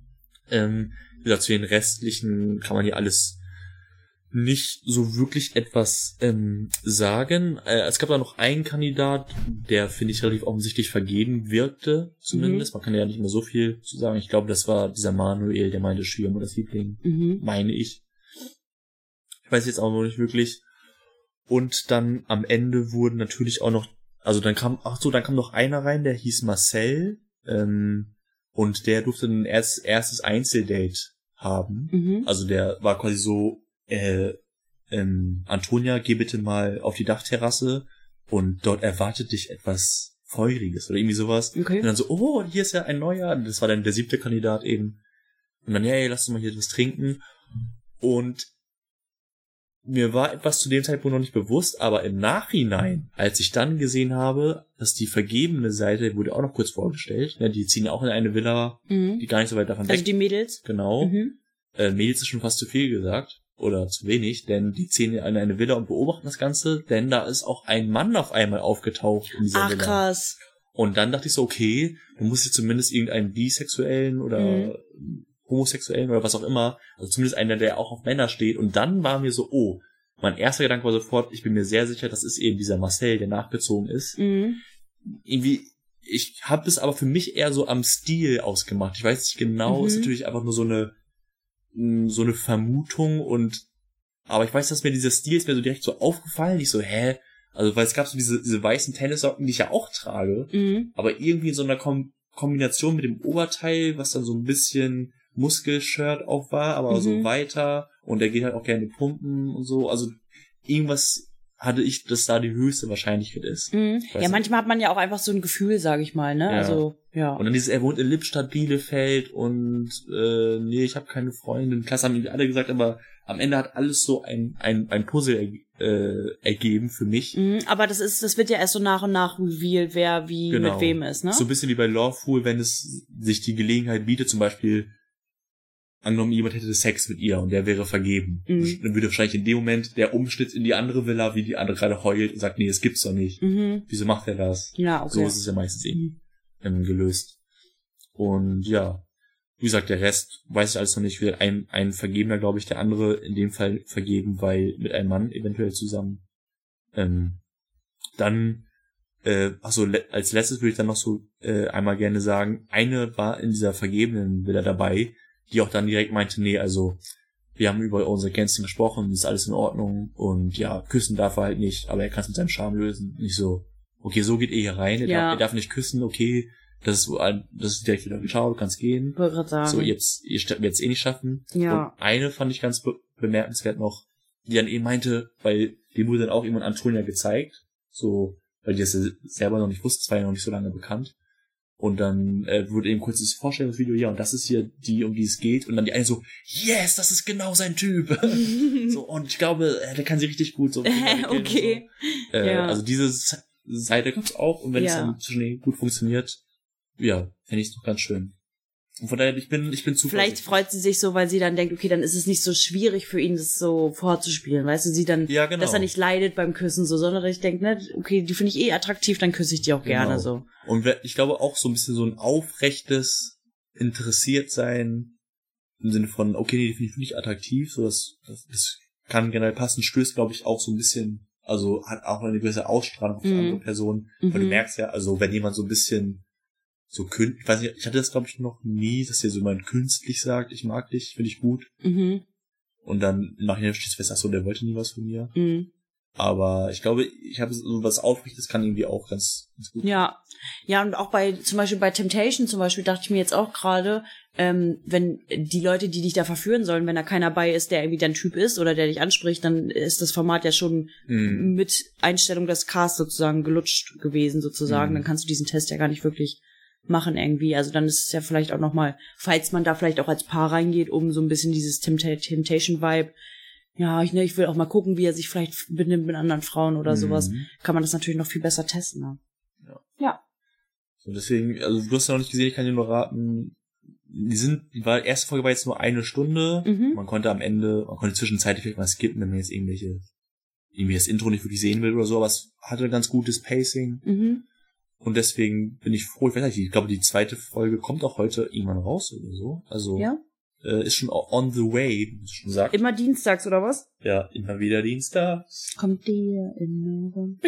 Wie gesagt, zu den restlichen kann man hier alles nicht so wirklich etwas sagen. Es gab da noch einen Kandidat, der, finde ich, relativ offensichtlich vergeben wirkte, zumindest. Man kann ja nicht mehr so viel zu sagen. Ich glaube, das war dieser Manuel, der meinte Schwiegermutters Liebling, meine ich. Ich weiß jetzt auch noch nicht wirklich. Und dann am Ende wurden natürlich auch noch, also dann kam noch einer rein, der hieß Marcel, und der durfte ein erstes Einzeldate haben. Also der war quasi so, Antonia, geh bitte mal auf die Dachterrasse und dort erwartet dich etwas Feuriges oder irgendwie sowas. Okay. Und dann so, oh, hier ist ja ein neuer, und das war dann der 7. Kandidat eben. Und dann, ja, lass uns mal hier etwas trinken. Und mir war etwas zu dem Zeitpunkt noch nicht bewusst, aber im Nachhinein, als ich dann gesehen habe, dass die vergebene Seite wurde auch noch kurz vorgestellt, ja, die ziehen ja auch in eine Villa, die gar nicht so weit davon weg. Also die Mädels? Genau. Mädels ist schon fast zu viel gesagt. Oder zu wenig, denn die ziehen in eine Villa und beobachten das Ganze, denn da ist auch ein Mann auf einmal aufgetaucht in dieser Villa. Ach, krass. Und dann dachte ich so, okay, du musst jetzt zumindest irgendeinen Bisexuellen oder Homosexuellen oder was auch immer, also zumindest einer, der auch auf Männer steht. Und dann war mir so, oh, mein erster Gedanke war sofort, ich bin mir sehr sicher, das ist eben dieser Marcel, der nachgezogen ist. Irgendwie, ich habe es aber für mich eher so am Stil ausgemacht. Ich weiß nicht genau, ist natürlich einfach nur so eine Vermutung aber ich weiß, dass mir dieser Stil ist mir so direkt so aufgefallen. Ich so, also, weil es gab so diese weißen Tennissocken, die ich ja auch trage, aber irgendwie in so einer Kombination mit dem Oberteil, was dann so ein bisschen Muskelshirt auch war, aber so weiter, und der geht halt auch gerne pumpen und so, also irgendwas hatte ich, dass da die höchste Wahrscheinlichkeit ist. Ja, manchmal hat man ja auch einfach so ein Gefühl, sag ich mal, ne? Ja. Also, ja. Und dann er wohnt in Lippstadt, Bielefeld und nee, ich habe keine Freundin. Klasse, haben irgendwie alle gesagt, aber am Ende hat alles so ein Puzzle ergeben für mich. Aber das wird ja erst so nach und nach revealed, wer wie mit wem ist, ne? So ein bisschen wie bei Lawful, wenn es sich die Gelegenheit bietet, zum Beispiel angenommen, jemand hätte Sex mit ihr und der wäre vergeben. Dann würde wahrscheinlich in dem Moment der Umschnitt in die andere Villa, wie die andere gerade heult und sagt, nee, das gibt's doch nicht. Wieso macht er das? Ja, okay. So ist es ja meistens irgendwie gelöst. Und ja, wie gesagt, der Rest weiß ich alles noch nicht. Wieder ein Vergebener, glaube ich, der andere in dem Fall vergeben, weil mit einem Mann eventuell zusammen. Dann, als letztes würde ich dann noch so einmal gerne sagen, eine war in dieser vergebenen Villa dabei, die auch dann direkt meinte, nee, also wir haben über unsere Grenzen gesprochen, ist alles in Ordnung und ja, küssen darf er halt nicht, aber er kann es mit seinem Charme lösen. Nicht so, okay, so geht er hier rein, er darf nicht küssen, okay, das ist direkt wieder, ciao, du kannst gehen. Wollte gerade sagen. So, ihr werdet es eh nicht schaffen. Ja. Und eine fand ich ganz bemerkenswert noch, die dann eben meinte, weil dem wurde dann auch irgendwann Antonia gezeigt, so, weil die das ja selber noch nicht wusste, es war ja noch nicht so lange bekannt. Und dann wurde eben kurz das Vorstellungsvideo, ja, und das ist hier die, um die es geht. Und dann die eine so, yes, das ist genau sein Typ. So, und ich glaube, der kann sie richtig gut so. Okay. So. Also diese Seite gab's auch. Und wenn es dann zwischen denen gut funktioniert, ja, fände ich es doch ganz schön. Und von daher, ich bin zuversichtlich. Vielleicht freut sie sich so, weil sie dann denkt, okay, dann ist es nicht so schwierig für ihn, das so vorzuspielen, weißt du, sie dann, dass er nicht leidet beim Küssen, so, sondern ich denke, ne, okay, die finde ich eh attraktiv, dann küsse ich die auch gerne, so. Und ich glaube auch so ein bisschen so ein aufrechtes Interessiertsein im Sinne von, okay, nee, die finde ich nicht attraktiv, so, das kann generell passen, stößt, glaube ich, auch so ein bisschen, also hat auch eine gewisse Ausstrahlung auf die andere Person, weil du merkst ja, also wenn jemand so ein bisschen so ich weiß nicht, ich hatte das glaube ich noch nie, dass der so jemand künstlich sagt, ich mag dich, finde ich gut. Und dann im Nachhinein steht es fest, ach so, der wollte nie was von mir. Aber ich glaube, ich habe so was Aufrichtiges, kann irgendwie auch ganz gut. Ja, und auch zum Beispiel bei Temptation zum Beispiel dachte ich mir jetzt auch gerade, wenn die Leute, die dich da verführen sollen, wenn da keiner bei ist, der irgendwie dein Typ ist oder der dich anspricht, dann ist das Format ja schon mit Einstellung des Casts sozusagen gelutscht gewesen sozusagen. Dann kannst du diesen Test ja gar nicht wirklich machen irgendwie. Also dann ist es ja vielleicht auch nochmal, falls man da vielleicht auch als Paar reingeht, um so ein bisschen dieses Temptation-Vibe, ja, ich will auch mal gucken, wie er sich vielleicht benimmt mit anderen Frauen oder sowas, kann man das natürlich noch viel besser testen. Ne? Ja. So, deswegen, also du hast ja noch nicht gesehen, ich kann dir nur raten, die erste Folge war jetzt nur 1 Stunde, man konnte zwischenzeitlich vielleicht mal skippen, wenn man jetzt irgendwie das Intro nicht wirklich sehen will oder so, aber es hatte ein ganz gutes Pacing. Und deswegen bin ich froh, ich weiß nicht, ich glaube, die zweite Folge kommt auch heute irgendwann raus oder so. Also, ist schon on the way, wie man schon sagt. Immer dienstags, oder was? Ja, immer wieder dienstags. Kommt dir in Erinnerung.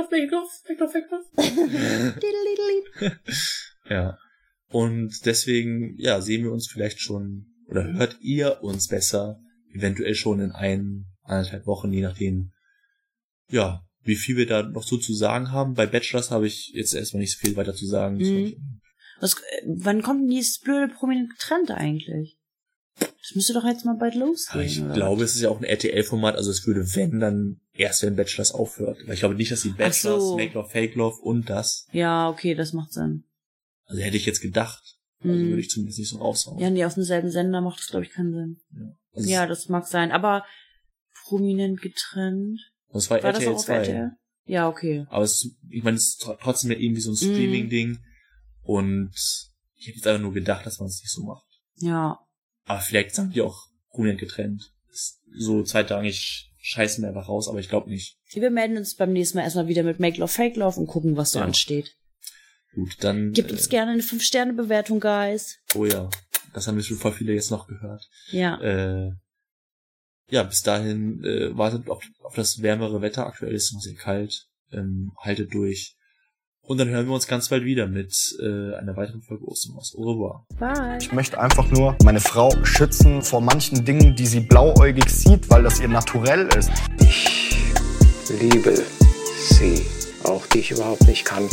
Ja. Und deswegen, ja, sehen wir uns vielleicht schon, oder hört ihr uns besser, eventuell schon in 1,5 Wochen, je nachdem, ja, wie viel wir da noch so zu sagen haben. Bei Bachelors habe ich jetzt erstmal nicht so viel weiter zu sagen. Wann kommt denn dieses blöde prominente Trend eigentlich? Das müsste doch jetzt mal bald losgehen. Ich oder? glaube, es ist ja auch ein RTL-Format, also es würde, wenn Bachelors aufhört. Weil ich glaube nicht, dass die Bachelors, Make Love, Fake Love und das. Ja, okay, das macht Sinn. Also hätte ich jetzt gedacht. Also würde ich zumindest nicht so raushauen. Ja, nee, auf demselben Sender macht das, glaube ich, keinen Sinn. Ja, also ja, das mag sein. Aber prominent getrennt. Das war RTL das auch auf 2. RTL? Ja, okay. Aber ich meine, es ist trotzdem irgendwie so ein Streaming-Ding. Und ich hätte jetzt einfach nur gedacht, dass man es nicht so macht. Ja. Aber vielleicht sagen die auch prominent getrennt. Ist so zweitrangig, scheißen wir einfach raus, aber ich glaube nicht. Wir melden uns beim nächsten Mal erstmal wieder mit Make Love, Fake Love und gucken, was so ansteht. Gut, dann... Gebt uns gerne eine 5-Sterne-Bewertung, Guys. Oh ja, das haben wir schon voll viele jetzt noch gehört. Ja. Ja, bis dahin wartet auf das wärmere Wetter. Aktuell ist es noch sehr kalt. Haltet durch. Und dann hören wir uns ganz bald wieder mit einer weiteren Folge Ostermaus. Au revoir. Bye. Ich möchte einfach nur meine Frau schützen vor manchen Dingen, die sie blauäugig sieht, weil das ihr naturell ist. Ich liebe sie, auch die ich überhaupt nicht kannte.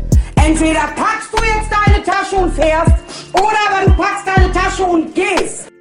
Entweder packst du jetzt deine Tasche und fährst, oder aber du packst deine Tasche und gehst.